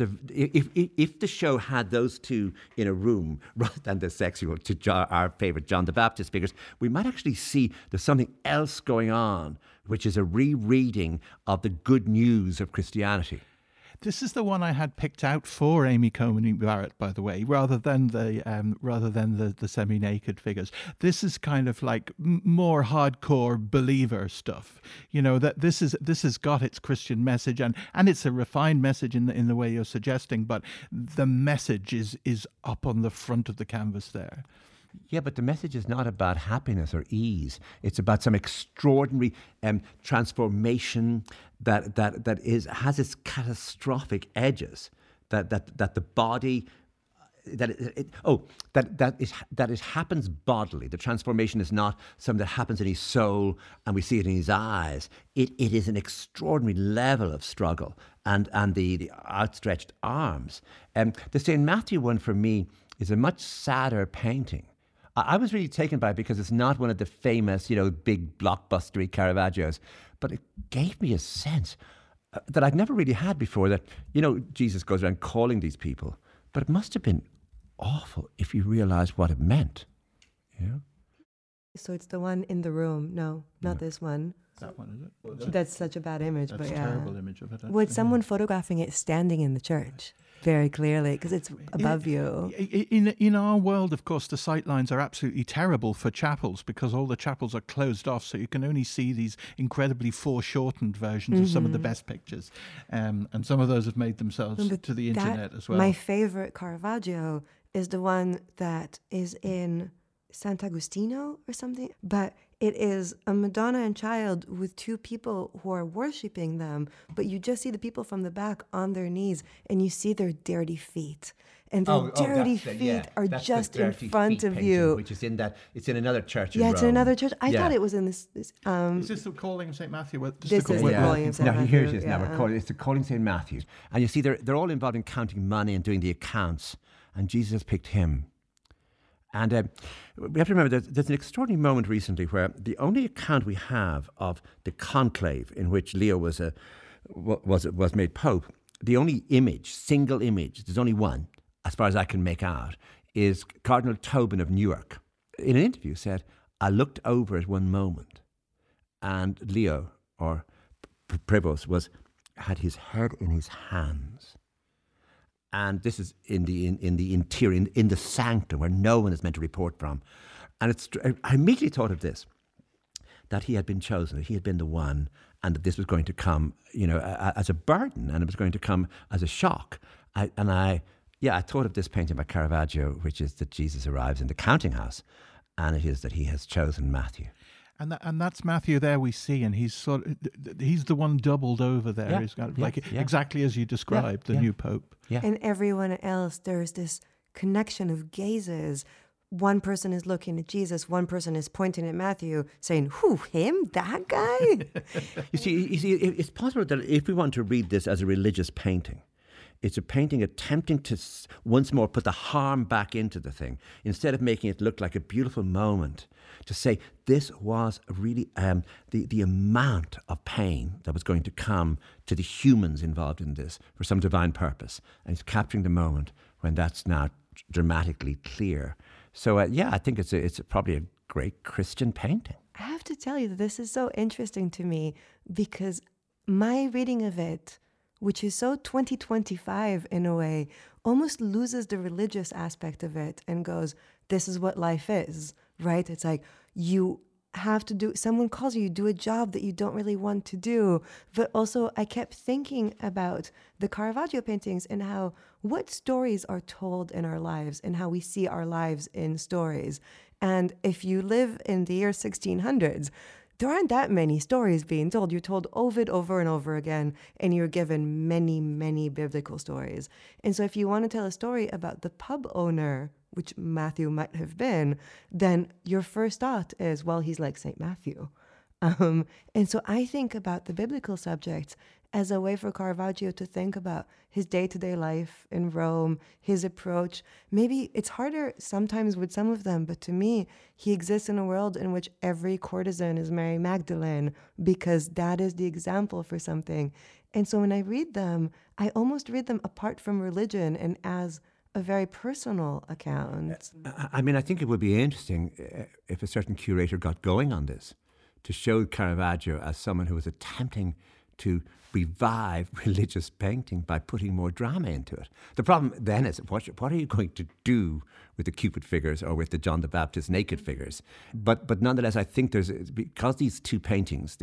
if the show had those two in a room rather than the sexual our favourite John the Baptist figures, we might actually see there's something else going on, which is a rereading of the good news of Christianity. This is the one I had picked out for Amy Coney Barrett, by the way, rather than the semi-naked figures. This is kind of like more hardcore believer stuff. You know, that this has got its Christian message, and it's a refined message in the way you're suggesting, but the message is up on the front of the canvas there. Yeah, but the message is not about happiness or ease. It's about some extraordinary transformation that has its catastrophic edges. That the body, that it happens bodily. The transformation is not something that happens in his soul and we see it in his eyes. It is an extraordinary level of struggle and the outstretched arms. The St. Matthew one for me is a much sadder painting. I was really taken by it because it's not one of the famous, big blockbustery Caravaggios, but it gave me a sense that I'd never really had before that, Jesus goes around calling these people, but it must have been awful if you realize what it meant. Yeah. So it's the one in the room. No, not this one. That one, is it? That's such a bad image. That's but a yeah. terrible image of it. Well, it's someone photographing it standing in the church very clearly because it's above you. In our world, of course, the sightlines are absolutely terrible for chapels because all the chapels are closed off, so you can only see these incredibly foreshortened versions of some of the best pictures. And some of those have made themselves to the internet as well. My favorite Caravaggio is the one that is in Sant'Agostino or something, but it is a Madonna and Child with two people who are worshiping them, but you just see the people from the back on their knees and you see their dirty feet. And the dirty feet are just in front of you. Which is it's in another church in Rome. Yeah, it's in another church. I thought it was in this is this the Calling of St. Matthew? This is the Calling of St. Matthew. No, here it is now. It's the Calling St. Matthew. And you see, they're all involved in counting money and doing the accounts. And Jesus has picked him. And we have to remember there's an extraordinary moment recently where the only account we have of the conclave in which Leo was made Pope, the only single image, there's only one, as far as I can make out, is Cardinal Tobin of Newark. In an interview said, I looked over at one moment and Leo, or Prevost, had his head in his hands. And this is in the interior, in the sanctum where no one is meant to report from. And I immediately thought of this, that he had been chosen, that he had been the one, and that this was going to come, as a burden, and it was going to come as a shock. I thought of this painting by Caravaggio, which is that Jesus arrives in the counting house, and it is that he has chosen Matthew. And that's Matthew there we see, and he's the one doubled over there. Yeah, he's got exactly as you described, the new Pope. Yeah. And everyone else, there's this connection of gazes. One person is looking at Jesus, one person is pointing at Matthew, saying, "Who, him? That guy?" You see, it's possible that if we want to read this as a religious painting, it's a painting attempting to once more put the harm back into the thing, instead of making it look like a beautiful moment, to say this was really the amount of pain that was going to come to the humans involved in this for some divine purpose. And he's capturing the moment when that's now dramatically clear. So, I think it's probably a great Christian painting. I have to tell you that this is so interesting to me because my reading of it, which is so 2025 in a way, almost loses the religious aspect of it and goes, this is what life is, right? It's like you have to someone calls you, do a job that you don't really want to do. But also I kept thinking about the Caravaggio paintings and what stories are told in our lives and how we see our lives in stories. And if you live in the year 1600s, there aren't that many stories being told. You're told Ovid over and over again, and you're given many, many biblical stories. And so if you want to tell a story about the pub owner, which Matthew might have been, then your first thought is, well, he's like St. Matthew. And so I think about the biblical subjects as a way for Caravaggio to think about his day-to-day life in Rome, his approach. Maybe it's harder sometimes with some of them, but to me, he exists in a world in which every courtesan is Mary Magdalene because that is the example for something. And so when I read them, I almost read them apart from religion and as a very personal account. I mean, I think it would be interesting if a certain curator got going on this, to show Caravaggio as someone who was attempting to revive religious painting by putting more drama into it. The problem then is, what are you going to do with the Cupid figures or with the John the Baptist naked figures? But nonetheless, I think because these two paintings,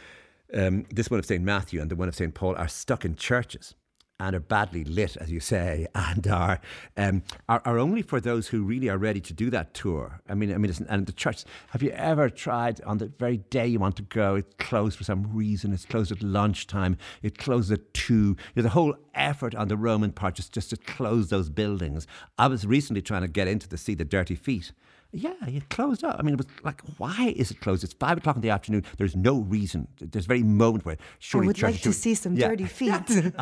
this one of St. Matthew and the one of St. Paul, are stuck in churches and are badly lit, as you say, and are only for those who really are ready to do that tour. I mean, and the church. Have you ever tried on the very day you want to go? It's closed for some reason. It's closed at lunchtime. It closes at 2. The whole effort on the Roman part just to close those buildings. I was recently trying to get into to see the Dirty Feet. Yeah, it closed up. I mean, it was like, why is it closed? It's 5 o'clock in the afternoon. There's no reason. There's a very moment where surely I would like to see some dirty feet.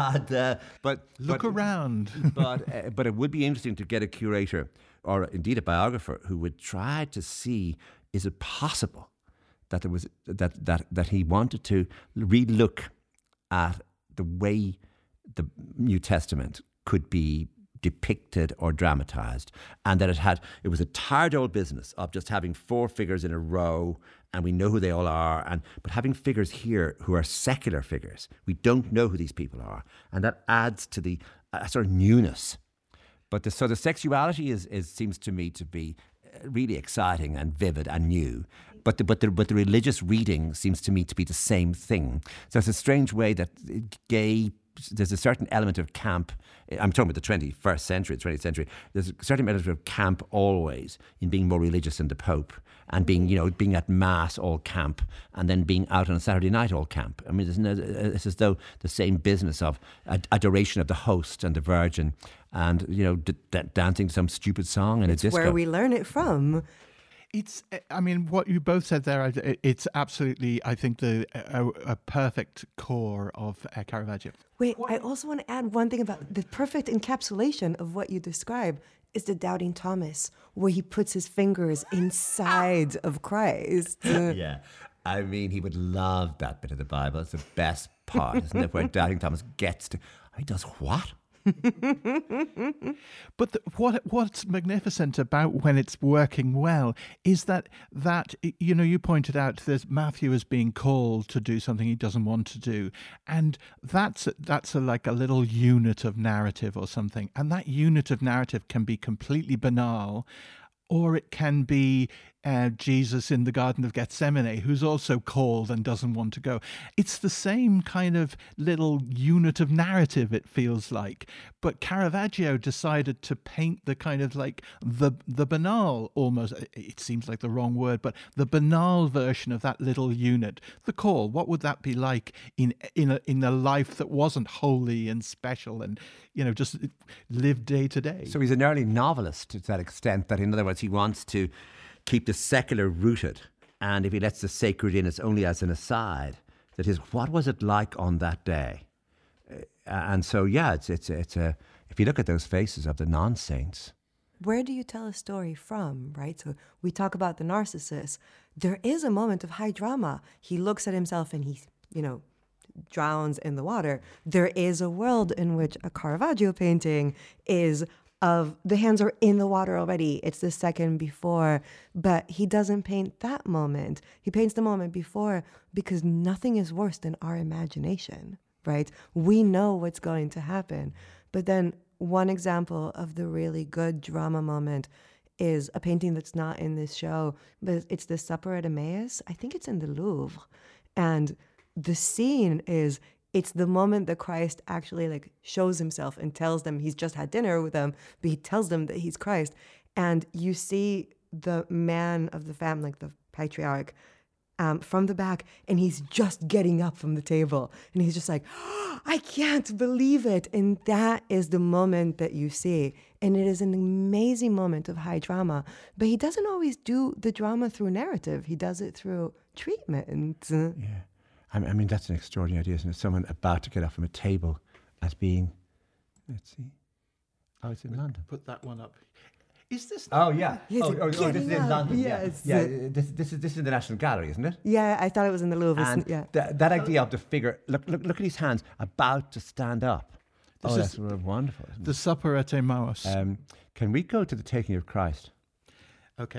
But Look around. but it would be interesting to get a curator or indeed a biographer who would try to see, is it possible that there was that he wanted to relook at the way the New Testament could be depicted or dramatized, and that it was a tired old business of just having 4 figures in a row, and we know who they all are, but having figures here who are secular figures, we don't know who these people are, and that adds to the sort of newness. But the sexuality seems to me to be really exciting and vivid and new. But the religious reading seems to me to be the same thing. So it's a strange way that there's a certain element of camp. I'm talking about the 21st century, 20th century. There's a certain element of camp always in being more religious than the Pope, and being at Mass all camp, and then being out on a Saturday night all camp. I mean, it's as though the same business of adoration of the host and the Virgin, and dancing to some stupid song in a disco. It's where we learn it from. It's, I mean, what you both said there, it's absolutely, I think, a perfect core of Caravaggio. Wait, I also want to add one thing about the perfect encapsulation of what you describe is the Doubting Thomas, where he puts his fingers inside of Christ. Yeah. I mean, he would love that bit of the Bible. It's the best part, isn't it? Where Doubting Thomas gets to, he does what? But what's magnificent about when it's working well is that you pointed out there's Matthew is being called to do something he doesn't want to do, and that's like a little unit of narrative or something, and that unit of narrative can be completely banal, or it can be Jesus in the Garden of Gethsemane, who's also called and doesn't want to go. It's the same kind of little unit of narrative, it feels like. But Caravaggio decided to paint the kind of like the banal, almost, it seems like the wrong word, but the banal version of that little unit. The call, what would that be like in a life that wasn't holy and special and, just lived day to day? So he's an early novelist to that extent that, in other words, he wants to keep the secular rooted, and if he lets the sacred in, it's only as an aside. That is, what was it like on that day? And so, yeah, it's a. If you look at those faces of the non-saints, where do you tell a story from? Right. So we talk about the narcissist. There is a moment of high drama. He looks at himself and he, drowns in the water. There is a world in which a Caravaggio painting is of the hands are in the water already. It's the second before, but he doesn't paint that moment. He paints the moment before because nothing is worse than our imagination, right? We know what's going to happen. But then one example of the really good drama moment is a painting that's not in this show, but it's the Supper at Emmaus. I think it's in the Louvre. And the scene is, it's the moment that Christ actually shows himself and tells them he's just had dinner with them, but he tells them that he's Christ. And you see the man of the family, the patriarch, from the back, and he's just getting up from the table. And he's just like, oh, I can't believe it. And that is the moment that you see. And it is an amazing moment of high drama. But he doesn't always do the drama through narrative. He does it through treatment. Yeah. I mean, that's an extraordinary idea, isn't it? Someone about to get up from a table as being, let's see. Oh, it's in London. Put that one up. Is this? Oh, yeah. Yes, this is in London. Yes. Yeah. This is in the National Gallery, isn't it? Yeah, I thought it was in the Louvre. And yeah. that idea of the figure, look at his hands, about to stand up. That's wonderful, isn't the Supper at Emmaus. Can we go to the Taking of Christ? Okay.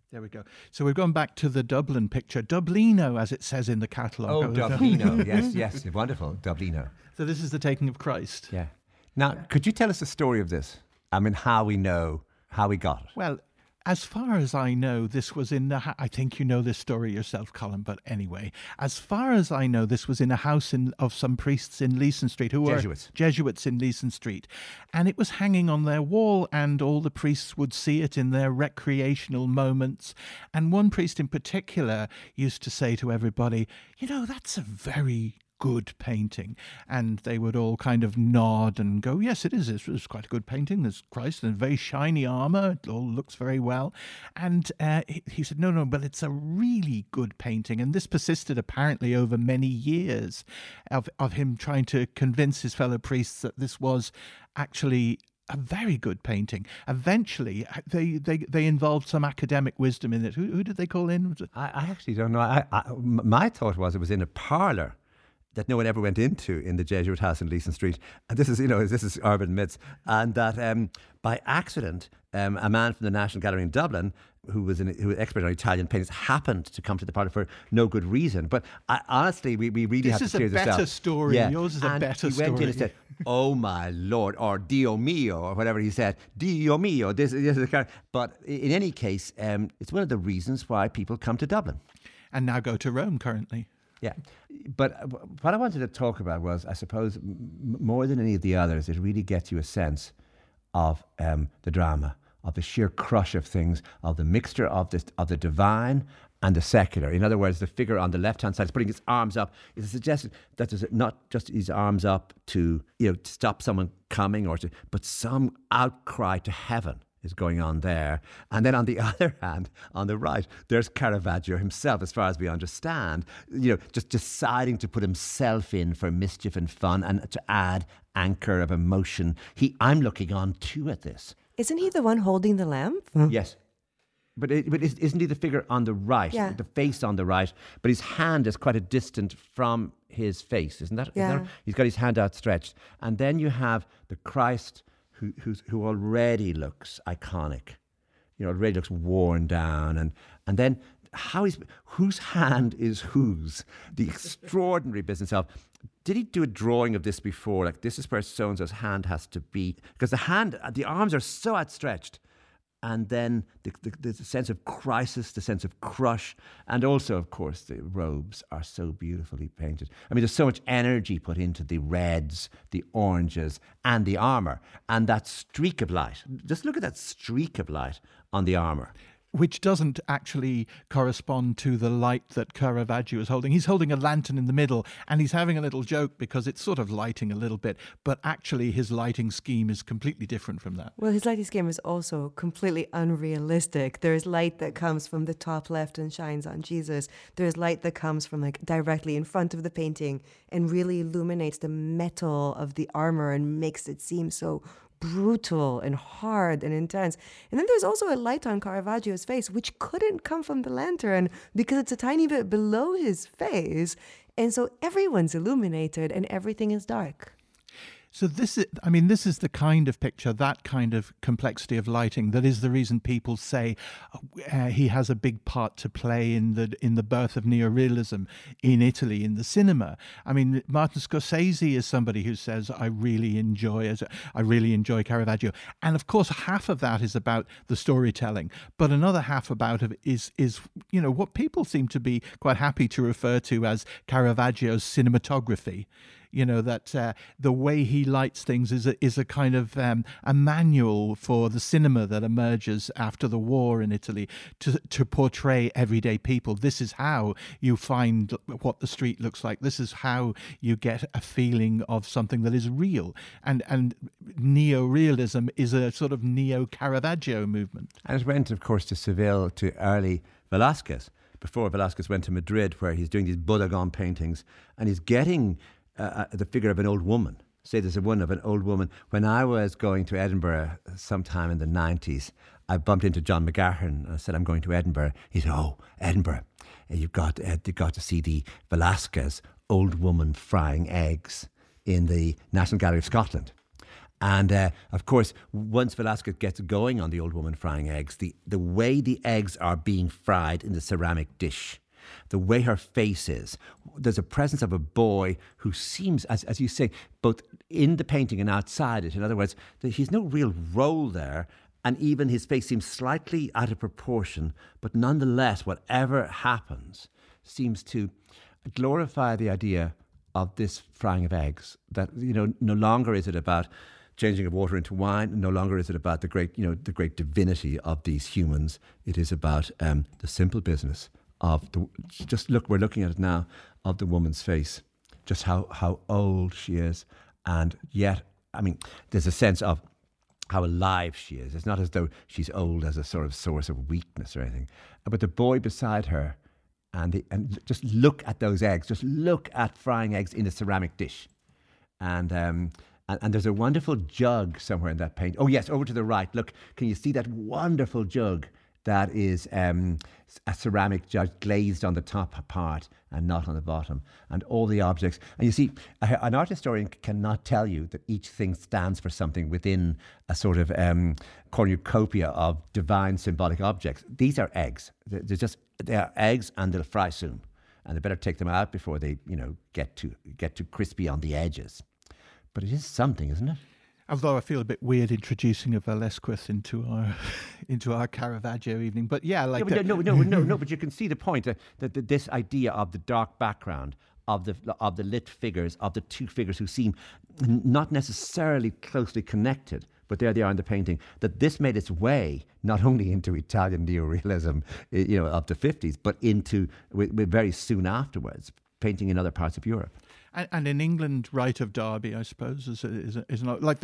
There we go. So we've gone back to the Dublin picture. Dublino, as it says in the catalogue. Oh, Dublino. Yes, wonderful. Dublino. So this is the taking of Christ. Yeah. Now, could you tell us the story of this? I mean, how we know, how we got it. Well, as far as I know, this was in the... I think you know this story yourself, Colin, but anyway. As far as I know, this was in a house of some priests in Leeson Street who were Jesuits in Leeson Street. And it was hanging on their wall, and all the priests would see it in their recreational moments. And one priest in particular used to say to everybody, you know, that's a very good painting. And they would all kind of nod and go, yes, it is. It's quite a good painting. There's Christ in very shiny armour. It all looks very well. And he said, no, but it's a really good painting. And this persisted apparently over many years of him trying to convince his fellow priests that this was actually a very good painting. Eventually, they involved some academic wisdom in it. Who did they call in? I actually don't know. My thought was it was in a parlour that no one ever went into in the Jesuit house in Leeson Street. And this is urban myths. And that by accident, a man from the National Gallery in Dublin, who was expert on Italian paintings, happened to come to the parlour for no good reason. But honestly, we really have to clear this out. This is a better story. Yeah. Yours is a better story. He went in and said, oh my Lord, or Dio mio, or whatever he said. Dio mio. This is the character. But in any case, it's one of the reasons why people come to Dublin. And now go to Rome currently. Yeah, but what I wanted to talk about was, I suppose, more than any of the others, it really gets you a sense of the drama, of the sheer crush of things, of the mixture of the divine and the secular. In other words, the figure on the left-hand side is putting his arms up. It's a suggestion that there's not just his arms up to stop someone coming, but some outcry to heaven is going on there. And then on the other hand, on the right, there's Caravaggio himself, as far as we understand, just deciding to put himself in for mischief and fun and to add anchor of emotion. I'm looking on too at this. Isn't he the one holding the lamp? Yes. But isn't he the figure on the right, the face on the right, but his hand is quite a distant from his face, isn't that? Yeah. He's got his hand outstretched. And then you have the Christ who already looks iconic, already looks worn down, and then whose hand is whose? The extraordinary business of, did he do a drawing of this before? Like, this is where so-and-so's hand has to be, because the arms are so outstretched, and then the sense of crisis, the sense of crush, and also, of course, the robes are so beautifully painted. I mean, there's so much energy put into the reds, the oranges, and the armour, and that streak of light. Just look at that streak of light on the armour. Which doesn't actually correspond to the light that Caravaggio is holding. He's holding a lantern in the middle, and he's having a little joke because it's sort of lighting a little bit, but actually his lighting scheme is completely different from that. Well, his lighting scheme is also completely unrealistic. There's light that comes from the top left and shines on Jesus. There's light that comes from directly in front of the painting and really illuminates the metal of the armor and makes it seem so brutal and hard and intense. And then there's also a light on Caravaggio's face, which couldn't come from the lantern because it's a tiny bit below his face. And so everyone's illuminated and everything is dark. So this is the kind of picture, that kind of complexity of lighting, that is the reason people say he has a big part to play in the birth of neorealism in Italy, in the cinema. I mean, Martin Scorsese is somebody who says, I really enjoy Caravaggio. And of course, half of that is about the storytelling, but another half about it is what people seem to be quite happy to refer to as Caravaggio's cinematography. That the way he lights things is a kind of a manual for the cinema that emerges after the war in Italy to portray everyday people. This is how you find what the street looks like. This is how you get a feeling of something that is real. And neo-realism is a sort of neo-Caravaggio movement. And it went, of course, to Seville, to early Velázquez, before Velázquez went to Madrid, where he's doing these Bodegón paintings, and he's getting the figure of an old woman. Say there's one of an old woman. When I was going to Edinburgh sometime in the 90s, I bumped into John McGahern and I said, I'm going to Edinburgh. He said, oh, Edinburgh, you've got to see the Velázquez old woman frying eggs in the National Gallery of Scotland. And of course, once Velázquez gets going on the old woman frying eggs, the way the eggs are being fried in the ceramic dish, the way her face is, there's a presence of a boy who seems, as you say, both in the painting and outside it. In other words, he's no real role there. And even his face seems slightly out of proportion, but nonetheless, whatever happens seems to glorify the idea of this frying of eggs. That, you know, no longer is it about changing of water into wine. No longer is it about the great divinity of these humans. It is about the simple business of we're looking at it now, of the woman's face, just how old she is, and yet, I mean, there's a sense of how alive she is. It's not as though she's old as a sort of source of weakness or anything. But the boy beside her, and just look at those eggs. Just look at frying eggs in a ceramic dish, and there's a wonderful jug somewhere in that paint. Oh yes, over to the right. Look, can you see that wonderful jug? That is a ceramic jug glazed on the top part and not on the bottom, and all the objects. And you see, an art historian cannot tell you that each thing stands for something within a sort of cornucopia of divine symbolic objects. These are eggs. They are eggs, and they'll fry soon, and they better take them out before they, get too crispy on the edges. But it is something, isn't it? Although I feel a bit weird introducing a Velázquez into our Caravaggio evening, but yeah, like no. But you can see the point that this idea of the dark background of the lit figures, of the two figures who seem not necessarily closely connected, but there they are in the painting. That this made its way not only into Italian neorealism, of the 50s, but into very soon afterwards, painting in other parts of Europe. And in England, Right of Derby, I suppose, is not like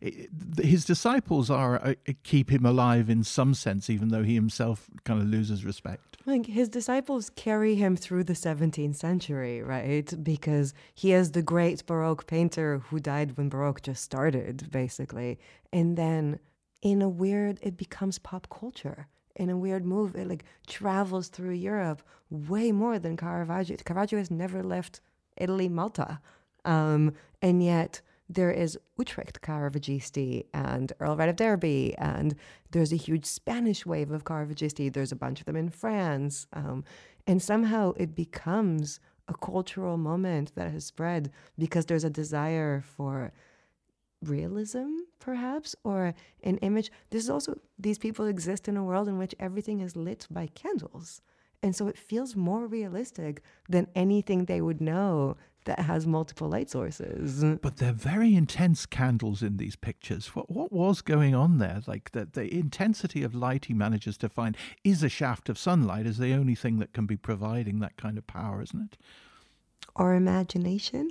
his disciples keep him alive in some sense, even though he himself kind of loses respect. Like his disciples carry him through the 17th century, right? Because he is the great Baroque painter who died when Baroque just started, basically. And then, it becomes pop culture. In a weird move, it travels through Europe way more than Caravaggio. Caravaggio has never left Italy, Malta. And yet there is Utrecht Caravaggisti and Earl Right of Derby, and there's a huge Spanish wave of Caravaggisti. There's a bunch of them in France. And somehow it becomes a cultural moment that has spread because there's a desire for realism, perhaps, or an image. This is also, these people exist in a world in which everything is lit by candles. And so it feels more realistic than anything they would know that has multiple light sources. But they're very intense candles in these pictures. What was going on there? Like the intensity of light he manages to find is a shaft of sunlight is the only thing that can be providing that kind of power, isn't it? Or imagination.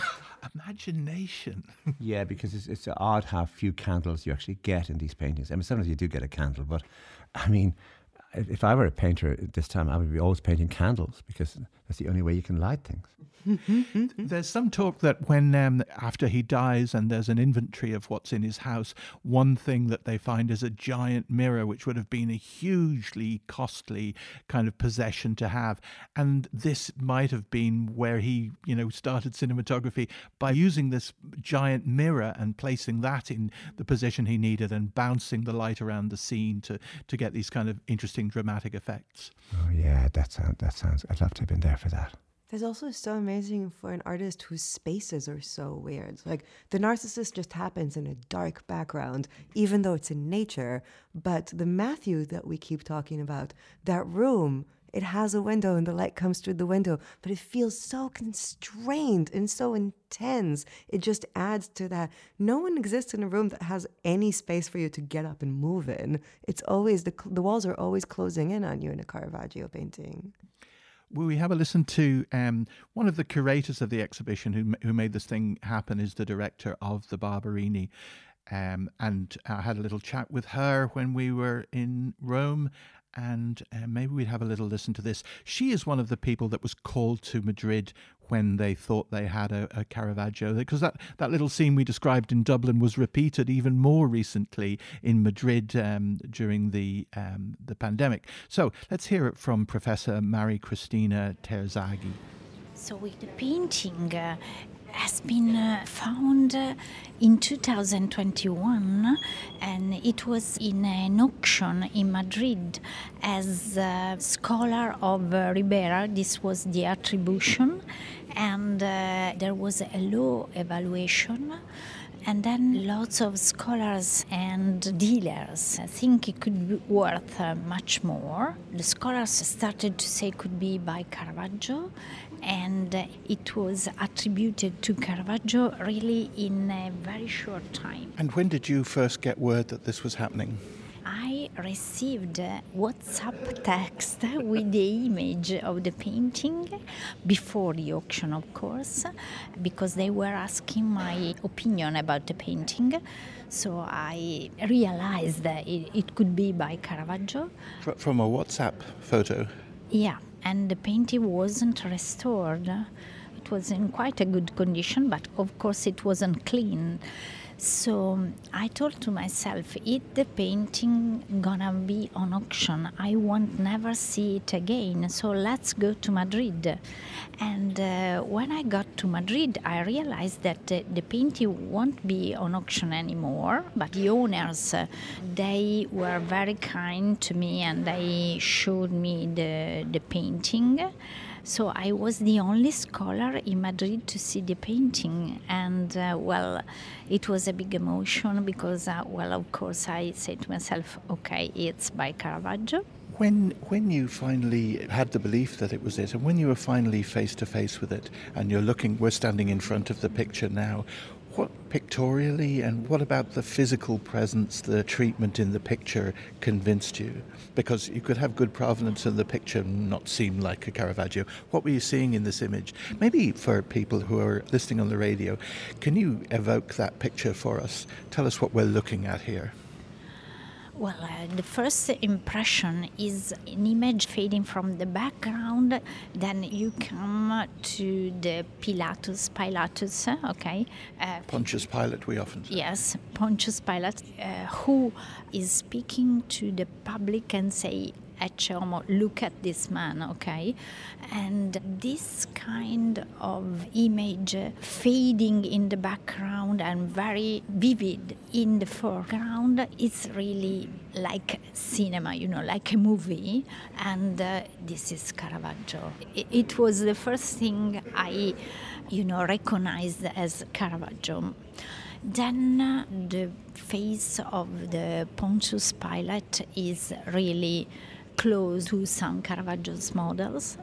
Imagination. Yeah, because it's odd how few candles you actually get in these paintings. I mean, sometimes you do get a candle, but I mean, if I were a painter at this time, I would be always painting candles because that's the only way you can light things. There's some talk that when after he dies and there's an inventory of what's in his house, one thing that they find is a giant mirror, which would have been a hugely costly kind of possession to have. And this might have been where he, started cinematography by using this giant mirror and placing that in the position he needed and bouncing the light around the scene to get these kind of interesting dramatic effects. Oh yeah, that sounds. I'd love to have been there for that. It's also so amazing for an artist whose spaces are so weird. Like the Narcissus just happens in a dark background, even though it's in nature. But the Matthew that we keep talking about, that room, it has a window and the light comes through the window, but it feels so constrained and so intense. It just adds to that. No one exists in a room that has any space for you to get up and move in. It's always, the walls are always closing in on you in a Caravaggio painting. Will we have a listen to one of the curators of the exhibition who made this thing happen is the director of the Barberini. And I had a little chat with her when we were in Rome, and maybe we'd have a little listen to this. She is one of the people that was called to Madrid when they thought they had a Caravaggio, because that little scene we described in Dublin was repeated even more recently in Madrid during the pandemic. So let's hear it from Professor Mary Cristina Terzaghi. So with the painting, has been found in 2021, and it was in an auction in Madrid as a scholar of Ribera. This was the attribution, and there was a low evaluation. And then lots of scholars and dealers think it could be worth much more. The scholars started to say it could be by Caravaggio, and it was attributed to Caravaggio really in a very short time. And when did you first get word that this was happening? I received WhatsApp text with the image of the painting before the auction, of course, because they were asking my opinion about the painting. So I realized that it could be by Caravaggio. From a WhatsApp photo? Yeah, and the painting wasn't restored. It was in quite a good condition, but of course it wasn't clean. So I told to myself, if the painting gonna be on auction, I won't never see it again. So let's go to Madrid. And when I got to Madrid, I realized that the painting won't be on auction anymore. But the owners, they were very kind to me, and they showed me the painting. So I was the only scholar in Madrid to see the painting, and it was a big emotion because, of course, I said to myself, okay, it's by Caravaggio. When you finally had the belief that it was it, and when you were finally face to face with it, and we're standing in front of the picture now, what pictorially and what about the physical presence, the treatment in the picture convinced you? Because you could have good provenance in the picture and not seem like a Caravaggio. What were you seeing in this image? Maybe for people who are listening on the radio, can you evoke that picture for us? Tell us what we're looking at here. Well, the first impression is an image fading from the background. Then you come to the Pilatus, okay? Pontius Pilate, we often say. Yes, Pontius Pilate, who is speaking to the public and say, Ecce homo, look at this man, okay? And this kind of image fading in the background and very vivid in the foreground is really like cinema, like a movie. And this is Caravaggio. It was the first thing I, recognized as Caravaggio. Then the face of the Pontius Pilate is really close to some Caravaggio's models,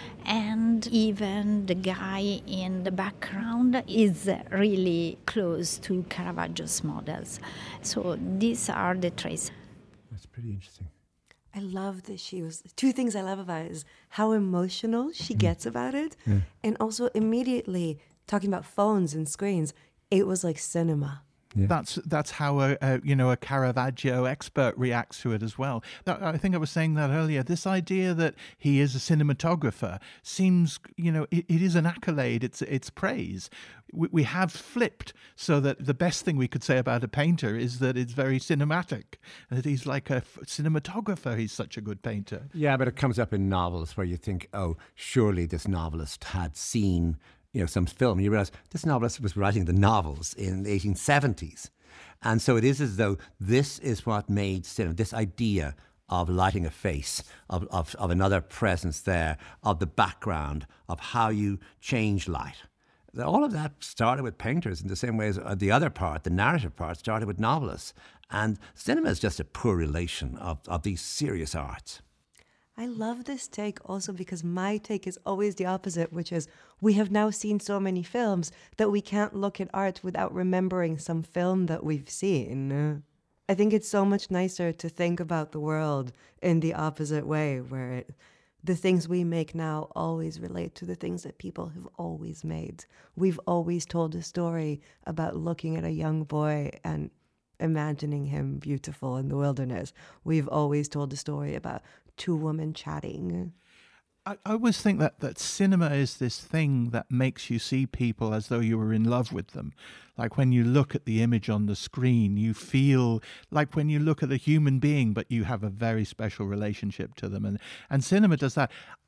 and even the guy in the background is really close to Caravaggio's models. So these are the traits. That's pretty interesting. I love that two things I love about it is how emotional she gets about it, and also immediately talking about phones and screens, it was like cinema. Yeah. That's how a Caravaggio expert reacts to it as well. I think I was saying that earlier. This idea that he is a cinematographer seems, it is an accolade. It's praise. We have flipped so that the best thing we could say about a painter is that it's very cinematic. That he's like a cinematographer. He's such a good painter. Yeah, but it comes up in novels where you think, oh, surely this novelist had seen some film. You realize this novelist was writing the novels in the 1870s. And so it is as though this is what made cinema, this idea of lighting a face, of another presence there, of the background, of how you change light. All of that started with painters in the same way as the other part, the narrative part, started with novelists. And cinema is just a poor relation of these serious arts. I love this take also because my take is always the opposite, which is we have now seen so many films that we can't look at art without remembering some film that we've seen. I think it's so much nicer to think about the world in the opposite way, where the things we make now always relate to the things that people have always made. We've always told a story about looking at a young boy and imagining him beautiful in the wilderness. We've always told a story about two women chatting. I always think that cinema is this thing that makes you see people as though you were in love with them. Like when you look at the image on the screen, you feel like when you look at a human being, but you have a very special relationship to them. And cinema does that.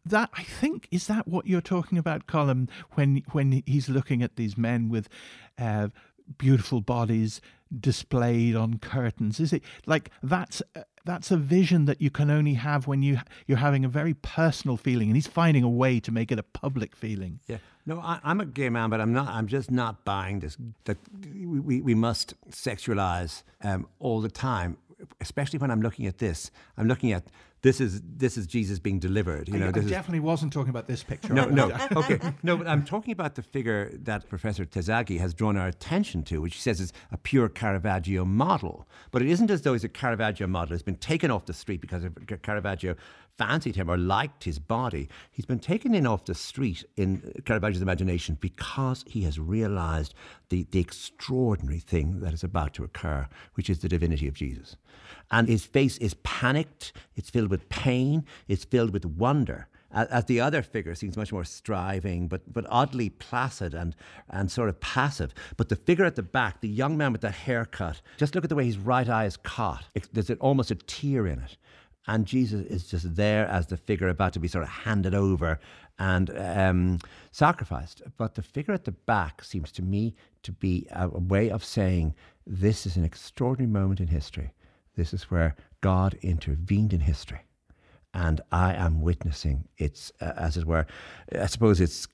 That, I think, is that what you're talking about, Colin, when he's looking at these men with beautiful bodies displayed on curtains? Is it like that's a vision that you can only have when you're having a very personal feeling, and he's finding a way to make it a public feeling? Yeah. No, I'm a gay man, but I'm just not buying this. That we must sexualize all the time, especially when I'm looking at this. I'm looking at this is Jesus being delivered. I definitely wasn't talking about this picture. No, okay. No, but I'm talking about the figure that Professor Terzaghi has drawn our attention to, which he says is a pure Caravaggio model. But it isn't as though he's a Caravaggio model. It's been taken off the street because Caravaggio fancied him or liked his body. He's been taken in off the street in Caravaggio's imagination because he has realized the extraordinary thing that is about to occur, which is the divinity of Jesus. And his face is panicked, it's filled with pain, it's filled with wonder. As the other figure seems much more striving, but oddly placid and sort of passive. But the figure at the back, the young man with the haircut, just look at the way his right eye is caught. There's almost a tear in it. And Jesus is just there as the figure about to be sort of handed over and sacrificed. But the figure at the back seems to me to be a way of saying this is an extraordinary moment in history. This is where God intervened in history. And I am witnessing its, as it were, I suppose it's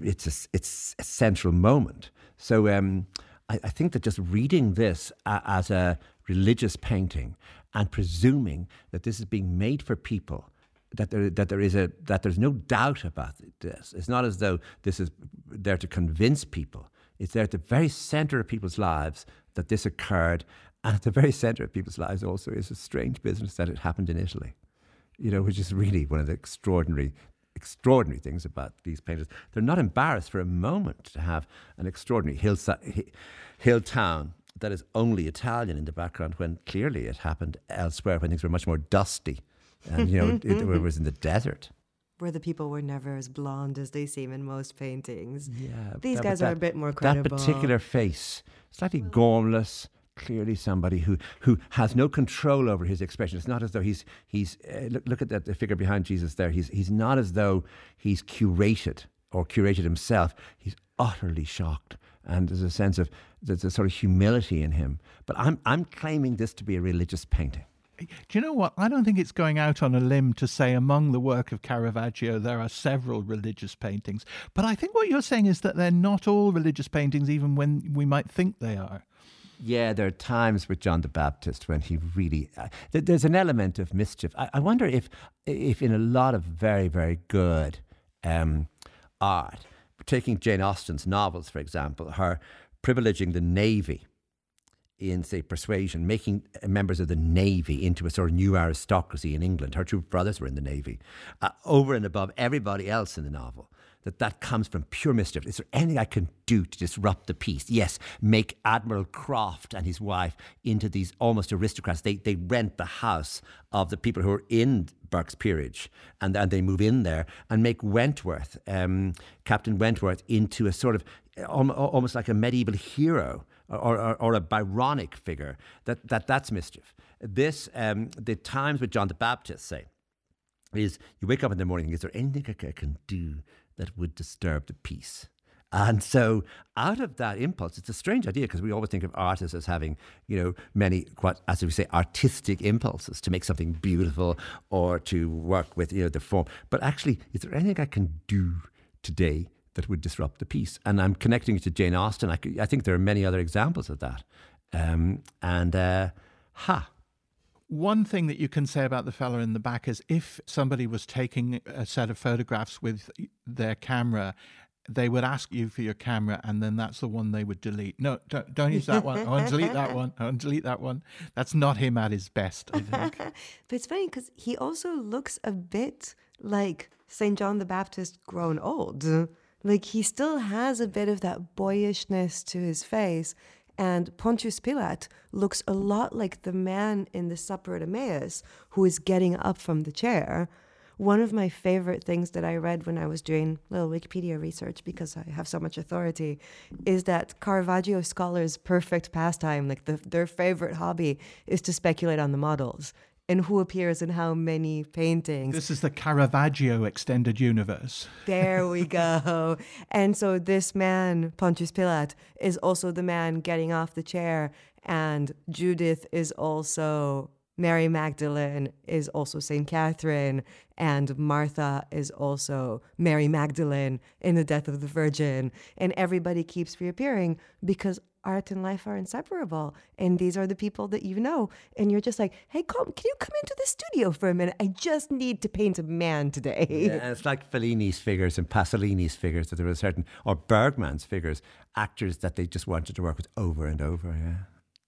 a central moment. So I think that just reading this as a religious painting and presuming that this is being made for people, that there's no doubt about this. It's not as though this is there to convince people. It's there at the very center of people's lives that this occurred. And at the very center of people's lives also is a strange business that it happened in Italy, which is really one of the extraordinary things about these painters. They're not embarrassed for a moment to have an extraordinary hill town that is only Italian in the background, when clearly it happened elsewhere, when things were much more dusty and, it was in the desert. Where the people were never as blonde as they seem in most paintings. Yeah, These guys are a bit more credible. That particular face, slightly gormless, clearly somebody who has no control over his expression. It's not as though he's look at the figure behind Jesus there. He's not as though he's curated himself. He's utterly shocked, and there's a sort of humility in him. But I'm claiming this to be a religious painting. Do you know what? I don't think it's going out on a limb to say among the work of Caravaggio there are several religious paintings. But I think what you're saying is that they're not all religious paintings, even when we might think they are. Yeah, there are times with John the Baptist when he really... there's an element of mischief. I wonder if in a lot of very, very good art, taking Jane Austen's novels, for example, her privileging the Navy in, say, Persuasion, making members of the Navy into a sort of new aristocracy in England. Her two brothers were in the Navy, over and above everybody else in the novel. That comes from pure mischief. Is there anything I can do to disrupt the peace? Yes, make Admiral Croft and his wife into these almost aristocrats. They rent the house of the people who are in Burke's Peerage, and they move in there and make Wentworth, Captain Wentworth, into a sort of almost like a medieval hero or a Byronic figure. That's mischief. This, the times with John the Baptist, say, is you wake up in the morning, is there anything I can do that would disturb the peace? And so out of that impulse, it's a strange idea because we always think of artists as having, many, as we say, artistic impulses to make something beautiful or to work with, the form. But actually, is there anything I can do today that would disrupt the peace? And I'm connecting it to Jane Austen. I think there are many other examples of that. One thing that you can say about the fella in the back is if somebody was taking a set of photographs with their camera, they would ask you for your camera, and then that's the one they would delete. No, don't use that one. I want to delete that one. I want to delete that one. That's not him at his best, I think. But it's funny because he also looks a bit like St. John the Baptist grown old. Like he still has a bit of that boyishness to his face. And Pontius Pilate looks a lot like the man in the Supper at Emmaus who is getting up from the chair. One of my favorite things that I read when I was doing little Wikipedia research, because I have so much authority, is that Caravaggio scholars' perfect pastime, like their favorite hobby, is to speculate on the models. and who appears in how many paintings. This is the Caravaggio extended universe. There we go. And so this man, Pontius Pilate, is also the man getting off the chair, and Judith is also Mary Magdalene, is also St. Catherine, and Martha is also Mary Magdalene in the Death of the Virgin. And everybody keeps reappearing because art and life are inseparable. And these are the people that you know. And you're just like, hey, can you come into the studio for a minute? I just need to paint a man today. Yeah, and it's like Fellini's figures and Pasolini's figures, that there were certain, or Bergman's figures, actors that they just wanted to work with over and over, yeah.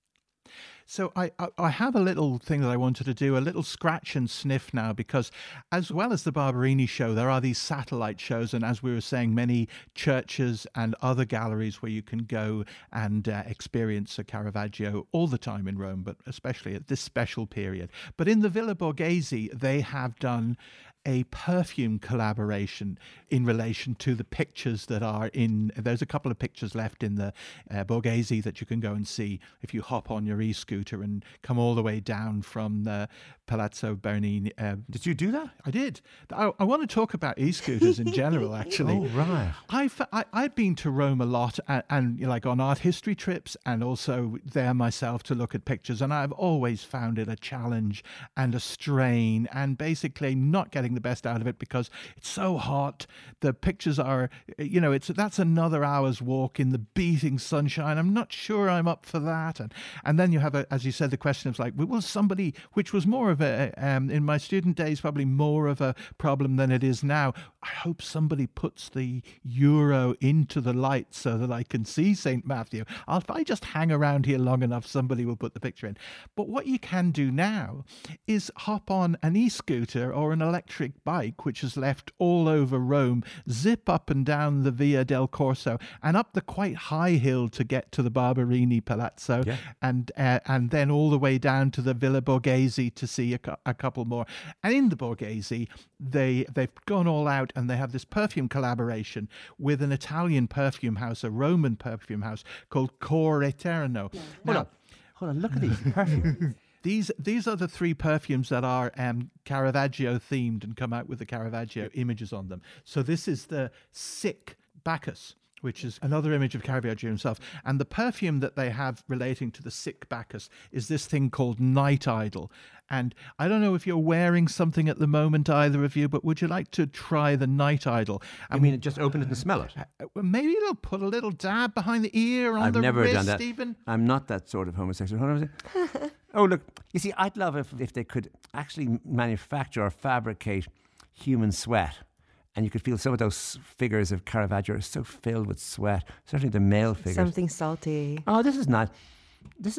So I have a little thing that I wanted to do, a little scratch and sniff now, because as well as the Barberini show, there are these satellite shows. And as we were saying, many churches and other galleries where you can go and experience a Caravaggio all the time in Rome, but especially at this special period. But in the Villa Borghese, they have done a perfume collaboration in relation to the pictures that are in. There's a couple of pictures left in the Borghese that you can go and see if you hop on your e-scooter and come all the way down from the Palazzo Bernini. Did you do that? I did. I want to talk about e-scooters in general, actually. Oh, right. I've been to Rome a lot and like on art history trips, and also there myself to look at pictures. And I've always found it a challenge and a strain, and basically not getting the best out of it because it's so hot. The pictures are, that's another hour's walk in the beating sunshine. I'm not sure I'm up for that. And then you have, as you said, the question of like, will somebody, which was more of a, in my student days, probably more of a problem than it is now. I hope somebody puts the euro into the light so that I can see St. Matthew. If I just hang around here long enough, somebody will put the picture in. But what you can do now is hop on an e-scooter or an electric bike, which is left all over Rome, zip up and down the Via del Corso and up the quite high hill to get to the Barberini Palazzo, and then all the way down to the Villa Borghese to see a couple more. And in the Borghese, they've gone all out, and they have this perfume collaboration with an Italian perfume house, a Roman perfume house called Cor Eterno. Hold on, look at these perfumes. These are the three perfumes that are Caravaggio themed and come out with the Caravaggio images on them. So this is the Sick Bacchus, which is another image of Caravaggio himself. And the perfume that they have relating to the Sick Bacchus is this thing called Night Idol. And I don't know if you're wearing something at the moment, either of you, but would you like to try the Night Idol? I mean, just open it and smell it. Maybe they'll put a little dab behind the ear, on I've the never wrist, done that. even. I'm not that sort of homosexual. Hold on a second. Oh, look. You see, I'd love if they could actually manufacture or fabricate human sweat. And you could feel some of those figures of Caravaggio are so filled with sweat. Certainly the male figures. Something salty. Oh, this is not. This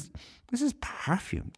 is perfume.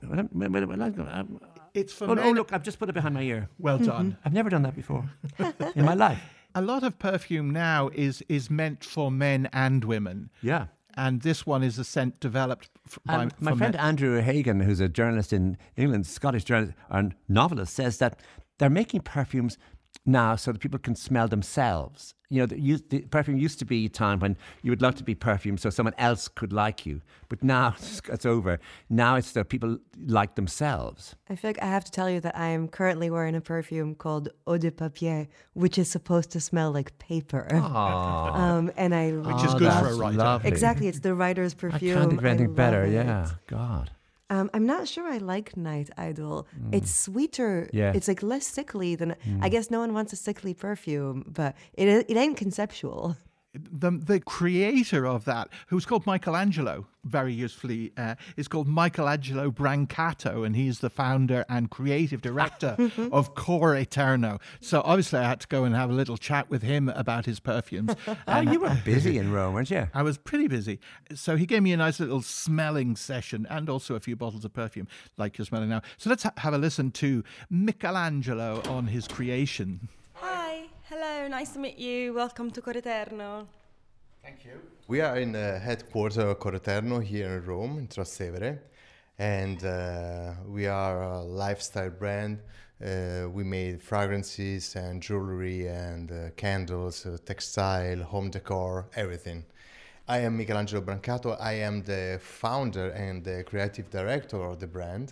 It's for men. men. Oh, look, I've just put it behind my ear. Well done. I've never done that before in my life. A lot of perfume now is meant for men and women. Yeah. And this one is a scent developed by my friend Andrew Hagan, who's a journalist in England, Scottish journalist and novelist, says that they're making perfumes now so that people can smell themselves. You know, the perfume used to be a time when you would love to be perfumed so someone else could like you. But now it's over. Now it's that people like themselves. I feel like I have to tell you that I am currently wearing a perfume called Eau de Papier, which is supposed to smell like paper. And I which is good for a writer. Lovely. Exactly, it's the writer's perfume. I can't think of anything better. It. Yeah, God. I'm not sure I like Night Idol. It's sweeter. Yeah. It's like less sickly than. I guess no one wants a sickly perfume, but it ain't conceptual. The creator of that, who's called Michelangelo, very usefully, is called Michelangelo Brancato, and he's the founder and creative director of Cor Eterno. So obviously I had to go and have a little chat with him about his perfumes. You were busy in Rome, weren't you? I was pretty busy. So he gave me a nice little smelling session and also a few bottles of perfume, like you're smelling now. So let's have a listen to Michelangelo on his creation. Hello, nice to meet you. Welcome to Cor Eterno. Thank you. We are in the headquarters of Cor Eterno here in Rome, in Trastevere, and we are a lifestyle brand. We made fragrances and jewelry and candles, textile, home decor, everything. I am Michelangelo Brancato. I am the founder and the creative director of the brand.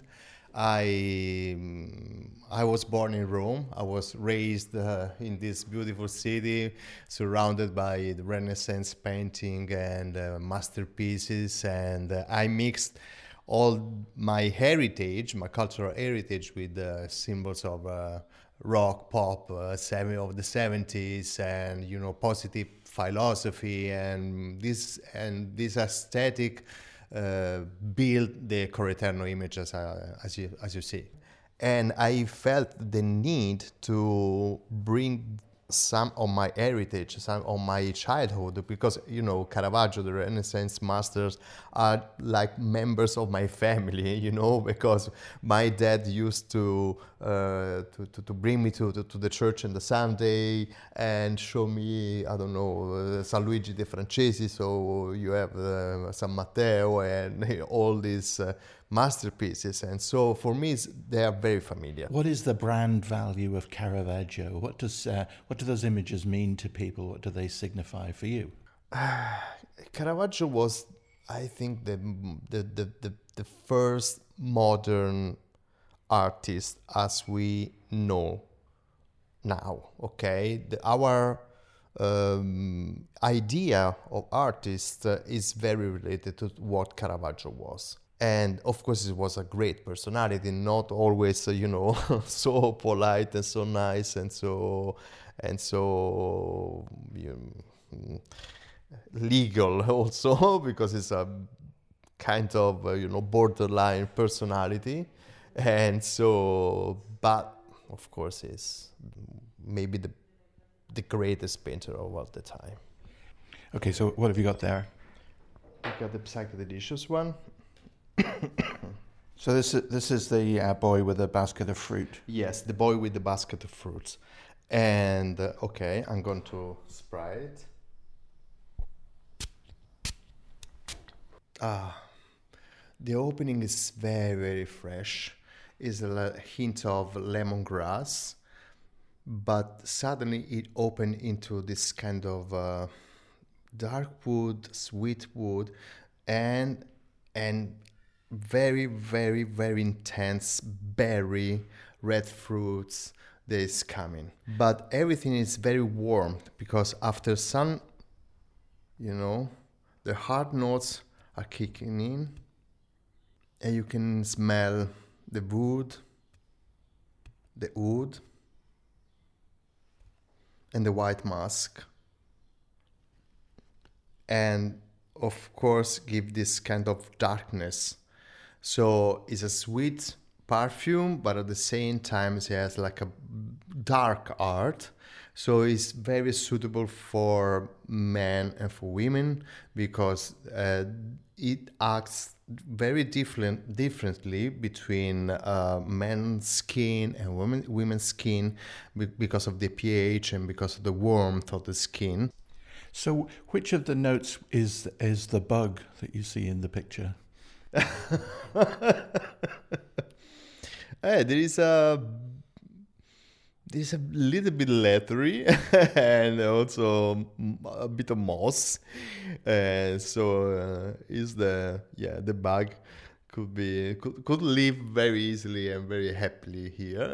I was born in Rome. I was raised in this beautiful city, surrounded by the Renaissance painting and masterpieces, and I mixed all my heritage, my cultural heritage, with symbols of rock, pop, of the 70s, and positive philosophy, and this aesthetic build the Correterno image as you see. And I felt the need to bring some of my heritage, some of my childhood, because Caravaggio, the Renaissance masters, are like members of my family, because my dad used to bring me to the church on the Sunday and show me, I don't know, San Luigi de Francesi. So you have San Matteo and all these masterpieces, and so for me they are very familiar. What is the brand value of Caravaggio? What do those images mean to people? What do they signify for you? Caravaggio was, I think, the first modern artist as we know now. Okay, our idea of artist is very related to what Caravaggio was. And of course, it was a great personality, not always, so polite and so nice and so legal also, because it's a kind of, borderline personality. And so, but of course, is maybe the greatest painter of all the time. Okay, so what have you got there? We got the Psychodelicious one. So this is the boy with a basket of fruit. Yes, the boy with the basket of fruits. And okay, I'm going to spray it. The opening is very, very fresh. It's a hint of lemongrass, but suddenly it opened into this kind of dark wood, sweet wood, and very, very, very intense berry, red fruits that is coming. But everything is very warm, because after sun, the hard notes are kicking in, and you can smell the wood, and the white musk, and of course give this kind of darkness. So it's a sweet perfume, but at the same time it has like a dark art. So it's very suitable for men and for women, because it acts very differently between men's skin and women's skin, because of the pH and because of the warmth of the skin. So which of the notes is the bug that you see in the picture? There is a little bit leathery and also a bit of moss. So is the bug could live very easily and very happily here.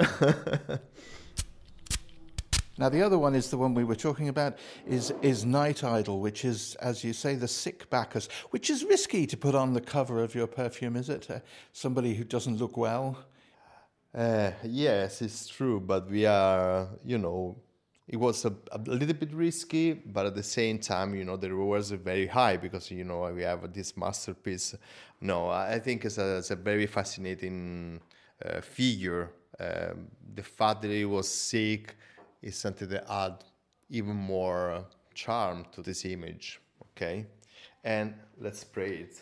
Now, the other one is the one we were talking about, is Night Idol, which is, as you say, the sick Bacchus, which is risky to put on the cover of your perfume, is it? Somebody who doesn't look well? Yes, it's true, but we are, it was a little bit risky, but at the same time, the rewards are very high, because, we have this masterpiece. No, I think it's a very fascinating figure. The fact that he was sick is something that add even more charm to this image, okay? And let's spray it.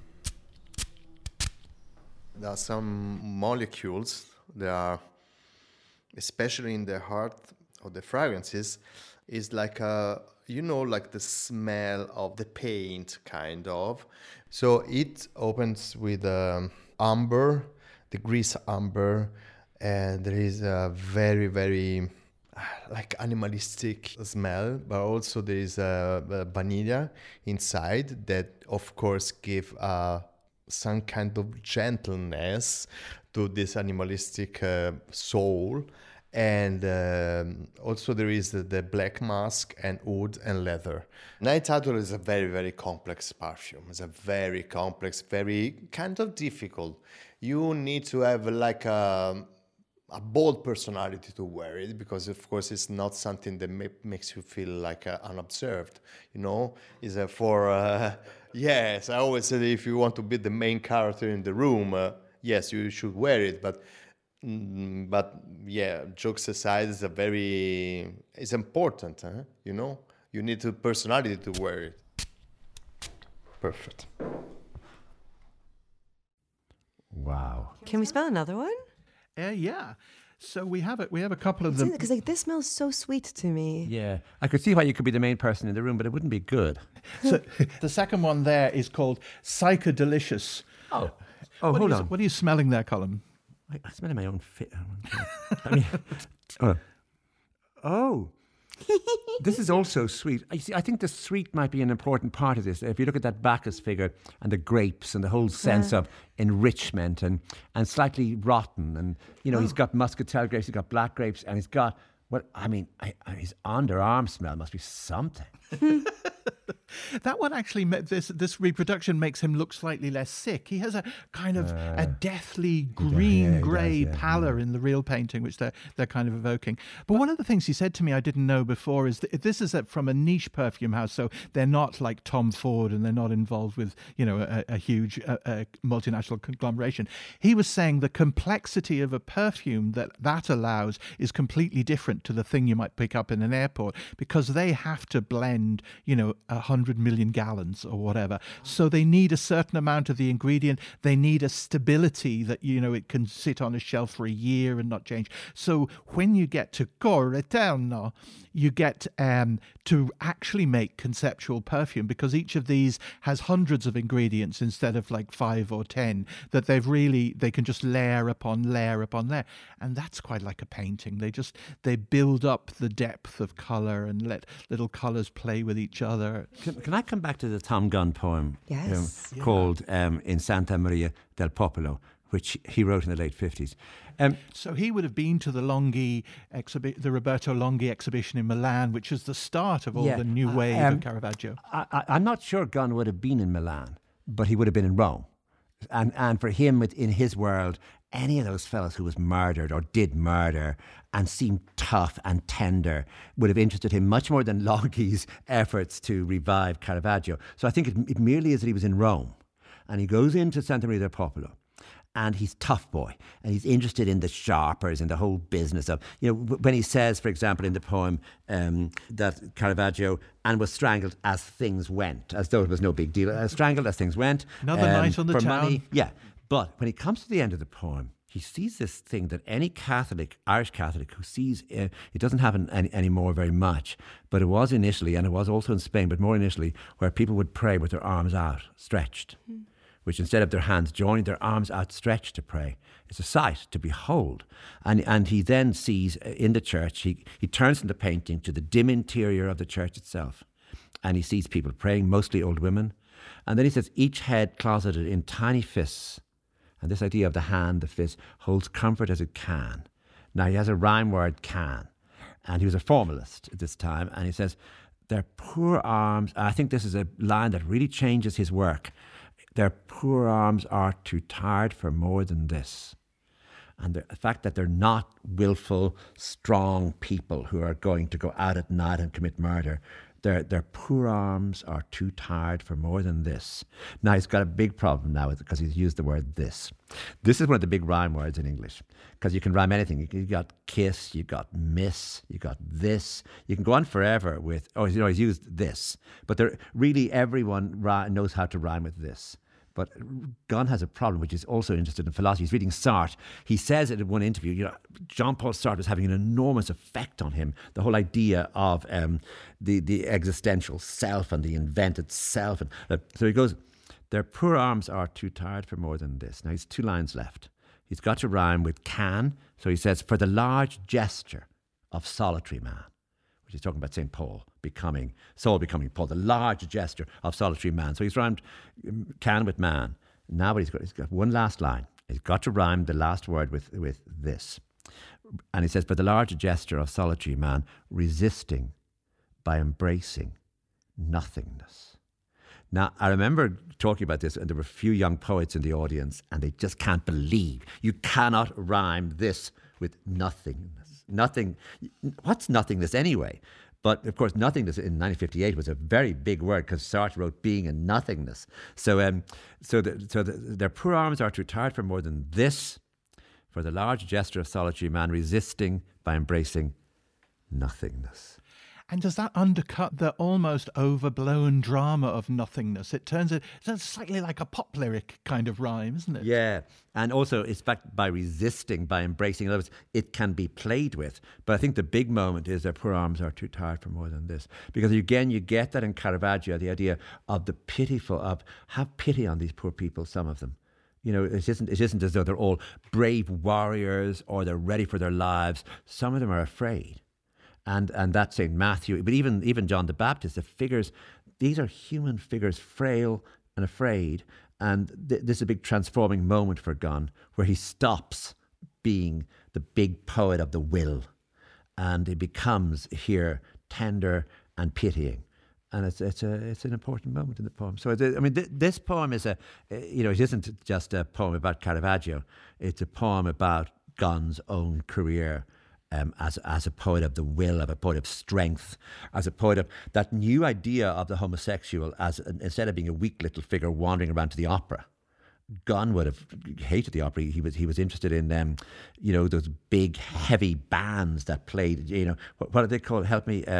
There are some molecules that are, especially in the heart of the fragrances, is like like the smell of the paint, kind of. So it opens with amber, the grease amber, and there is a very, very like animalistic smell, but also there is a vanilla inside that, of course, give a some kind of gentleness to this animalistic soul. And also there is the black musk and wood and leather. Night Owl is a very, very complex perfume. It's a very complex, very kind of difficult. You need to have like a bold personality to wear it, because of course it's not something that makes you feel like unobserved, you know. It's for yes, I always say that if you want to be the main character in the room, yes, you should wear it, but yeah, jokes aside, it's important, you know. You need the personality to wear it. Perfect. Wow. Can we smell another one? Yeah. So we have it. We have a couple of them. Because like this smells so sweet to me. Yeah. I could see why you could be the main person in the room, but it wouldn't be good. So the second one there is called Psychodelicious. Oh, Hold on. What are you smelling there, Colin? I smell my own fit. I mean, oh. This is also sweet. You see, I think the sweet might be an important part of this. If you look at that Bacchus figure and the grapes and the whole sense of enrichment and slightly rotten, and you know, he's got muscatel grapes, he's got black grapes, and he's got his underarm smell must be something. That one actually, this reproduction makes him look slightly less sick. He has a kind of a deathly green-grey pallor in the real painting, which they're kind of evoking. But one of the things he said to me I didn't know before is that this is from a niche perfume house, so they're not like Tom Ford and they're not involved with, you know, a huge multinational conglomeration. He was saying the complexity of a perfume that allows is completely different to the thing you might pick up in an airport, because they have to blend, you know, 100 million gallons or whatever. So they need a certain amount of the ingredient. They need a stability that, you know, it can sit on a shelf for a year and not change. So when you get to Cor Eterno, you get to actually make conceptual perfume, because each of these has hundreds of ingredients instead of like 5 or 10 that they can just layer upon layer upon layer. And that's quite like a painting. They build up the depth of colour and let little colours play with each other. Can I come back to the Tom Gunn poem? Yes. Called In Santa Maria del Popolo, which he wrote in the late 50s. So he would have been to the the Roberto Longhi exhibition in Milan, which is the start of all the new wave of Caravaggio. I'm not sure Gunn would have been in Milan, but he would have been in Rome. And for him, in his world, any of those fellas who was murdered or did murder and seemed tough and tender would have interested him much more than Longhi's efforts to revive Caravaggio. So I think it merely is that he was in Rome and he goes into Santa Maria del Popolo. And he's tough boy, and he's interested in the sharpers and the whole business of, you know, when he says, for example, in the poem that Caravaggio and was strangled as things went, as though it was no big deal, strangled as things went. Another night on the for town. Money. Yeah, but when he comes to the end of the poem, he sees this thing that any Catholic, Irish Catholic, who sees, it doesn't happen anymore very much, but it was initially, and it was also in Spain, but more initially, where people would pray with their arms out, stretched. Which instead of their hands joined, their arms outstretched to pray. It's a sight to behold. And he then sees in the church, he turns from the painting to the dim interior of the church itself. And he sees people praying, mostly old women. And then he says, each head closeted in tiny fists. And this idea of the hand, the fist, holds comfort as it can. Now he has a rhyme word, can. And he was a formalist at this time. And he says, their poor arms, I think this is a line that really changes his work. Their poor arms are too tired for more than this. And the fact that they're not willful, strong people who are going to go out at night and commit murder, their poor arms are too tired for more than this. Now, he's got a big problem now because he's used the word this. This is one of the big rhyme words in English, because you can rhyme anything. You got kiss, you got miss, you got this. You can go on forever with, he's used this. But really everyone knows how to rhyme with this. But Gunn has a problem, which is also interested in philosophy. He's reading Sartre. He says it in one interview, Jean-Paul Sartre was having an enormous effect on him. The whole idea of the existential self and the invented self. And so he goes, their poor arms are too tired for more than this. Now, he's 2 lines left. He's got to rhyme with can. So he says, for the large gesture of solitary man, which is talking about St. Paul Saul becoming Paul, the large gesture of solitary man. So he's rhymed can with man. Now what he's got one last line. He's got to rhyme the last word with this. And he says, "But the larger gesture of solitary man, resisting by embracing nothingness." Now, I remember talking about this, and there were a few young poets in the audience, and they just can't believe you cannot rhyme this with nothingness. Nothing. What's nothingness anyway? But of course, nothingness in 1958 was a very big word because Sartre wrote being and nothingness. So their poor arms are too tired for more than this. For the large gesture of solitary man, resisting by embracing nothingness. And does that undercut the almost overblown drama of nothingness? It turns it slightly like a pop lyric kind of rhyme, isn't it? Yeah, and also it's backed by resisting, by embracing. In other words, it can be played with. But I think the big moment is their poor arms are too tired for more than this. Because again, you get that in Caravaggio, the idea of the pitiful, of have pity on these poor people, some of them. You know, it isn't as though they're all brave warriors or they're ready for their lives. Some of them are afraid. And that's St. Matthew, but even John the Baptist, the figures, these are human figures, frail and afraid. And this is a big transforming moment for Gunn, where he stops being the big poet of the will, and he becomes here tender and pitying. And it's an important moment in the poem. So this poem is it isn't just a poem about Caravaggio. It's a poem about Gunn's own career. As a poet of the will, of a poet of strength, as a poet of that new idea of the homosexual as instead of being a weak little figure wandering around to the opera. Gunn would have hated the opera. He was interested in those big heavy bands that played. What are they called? Help me.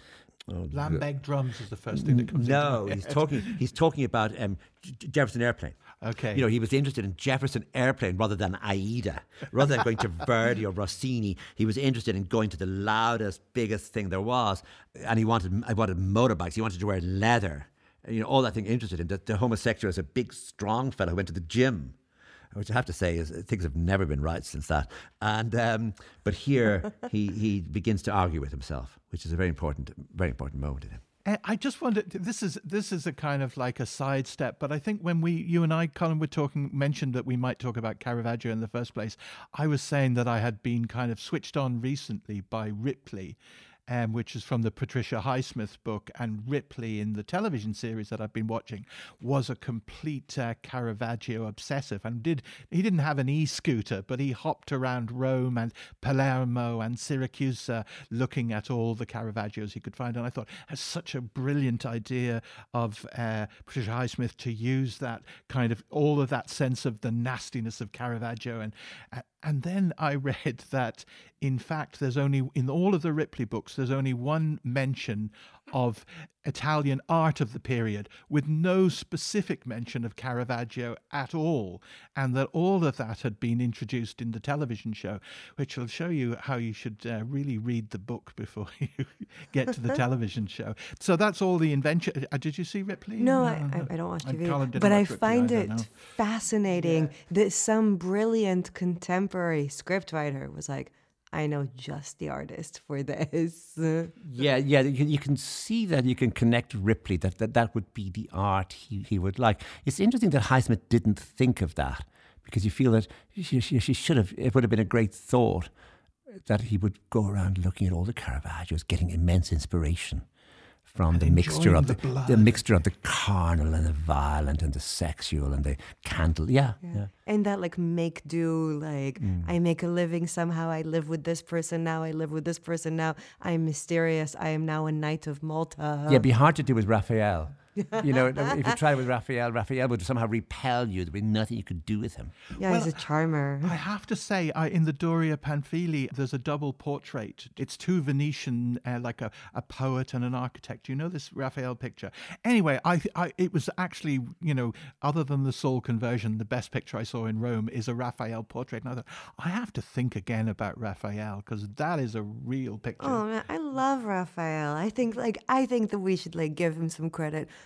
Lambeg drums is the first thing that comes. No, he's talking about Jefferson Airplane. Okay. He was interested in Jefferson Airplane rather than Aida. Rather than going to Verdi or Rossini, he was interested in going to the loudest, biggest thing there was. And he wanted motorbikes. He wanted to wear leather. All that thing interested him. The homosexual is a big, strong fellow who went to the gym, which I have to say is things have never been right since that. And but here he begins to argue with himself, which is a very important moment in him. I just wondered, this is a kind of like a sidestep, but I think when you and I, Colin, mentioned that we might talk about Caravaggio in the first place, I was saying that I had been kind of switched on recently by Ripley, which is from the Patricia Highsmith book, and Ripley in the television series that I've been watching was a complete Caravaggio obsessive, and he didn't have an e-scooter, but he hopped around Rome and Palermo and Syracuse looking at all the Caravaggios he could find. And I thought, that's such a brilliant idea of Patricia Highsmith to use that kind of all of that sense of the nastiness of Caravaggio. And then I read that, in fact, there's only, in all of the Ripley books, there's only one mention of Italian art of the period, with no specific mention of Caravaggio at all, and that all of that had been introduced in the television show, which will show you how you should really read the book before you get to the television show. So that's all the invention. Did you see Ripley? No, I don't watch TV, but I find it fascinating that some brilliant contemporary scriptwriter was like, I know just the artist for this. Yeah, you can see that, you can connect Ripley, that would be the art he would like. It's interesting that Highsmith didn't think of that, because you feel that she should have, it would have been a great thought that he would go around looking at all the Caravaggios, getting immense inspiration from the mixture of the mixture of the carnal and the violent and the sexual and the candle. Yeah. And that make do, I make a living somehow. I live with this person now. I live with this person now. I'm mysterious. I am now a knight of Malta. Yeah, it'd be hard to do with Raphael. If you try with Raphael would somehow repel you. There'd be nothing you could do with him. Yeah, he's a charmer. I have to say, in the Doria Panfili, there's a double portrait. It's two Venetian, like a poet and an architect. You know this Raphael picture? Anyway, it was actually, other than the Soul Conversion, the best picture I saw in Rome is a Raphael portrait. And I thought, I have to think again about Raphael, because that is a real picture. Oh, man, I love Raphael. I think that we should give him some credit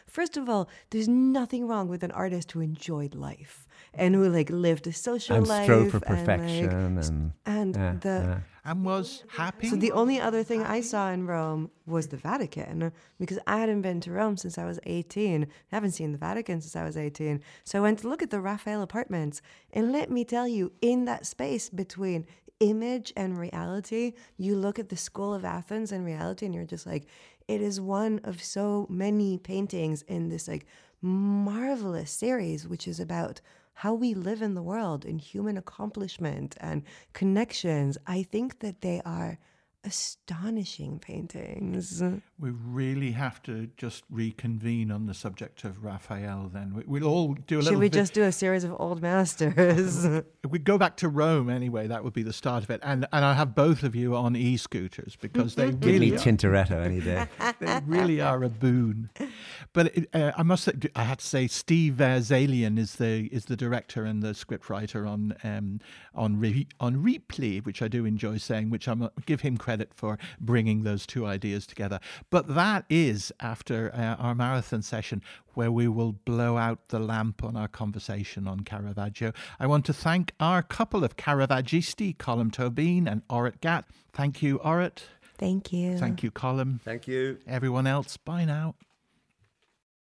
First of all, there's nothing wrong with an artist who enjoyed life and who like lived a social And life strove for perfection And was happy. So the only other thing I saw in Rome was the Vatican, because I hadn't been to Rome since I was 18. I haven't seen the Vatican since I was 18. So I went to look at the Raphael apartments. And let me tell you, in that space between image and reality, you look at the School of Athens and reality, and you're just like, it is one of so many paintings in this like marvelous series, which is about how we live in the world and human accomplishment and connections. I think that they are astonishing paintings. We really have to just reconvene on the subject of Raphael then. We'll all do a little Should we bit. just do a series of old masters? If we go back to Rome anyway, that would be the start of it. And I'll have both of you on e-scooters because they Give really me Tintoretto any day. they really are a boon. But I must say, I had to say, Steve Zalian is the director and the scriptwriter on Replay, which I do enjoy saying, which I give him credit for bringing those two ideas together. But that is after our marathon session, where we will blow out the lamp on our conversation on Caravaggio. I want to thank our couple of Caravaggisti, Colm Tobin and Orit Gatt. Thank you, Orit. Thank you. Thank you, Colm. Thank you. Everyone else, bye now.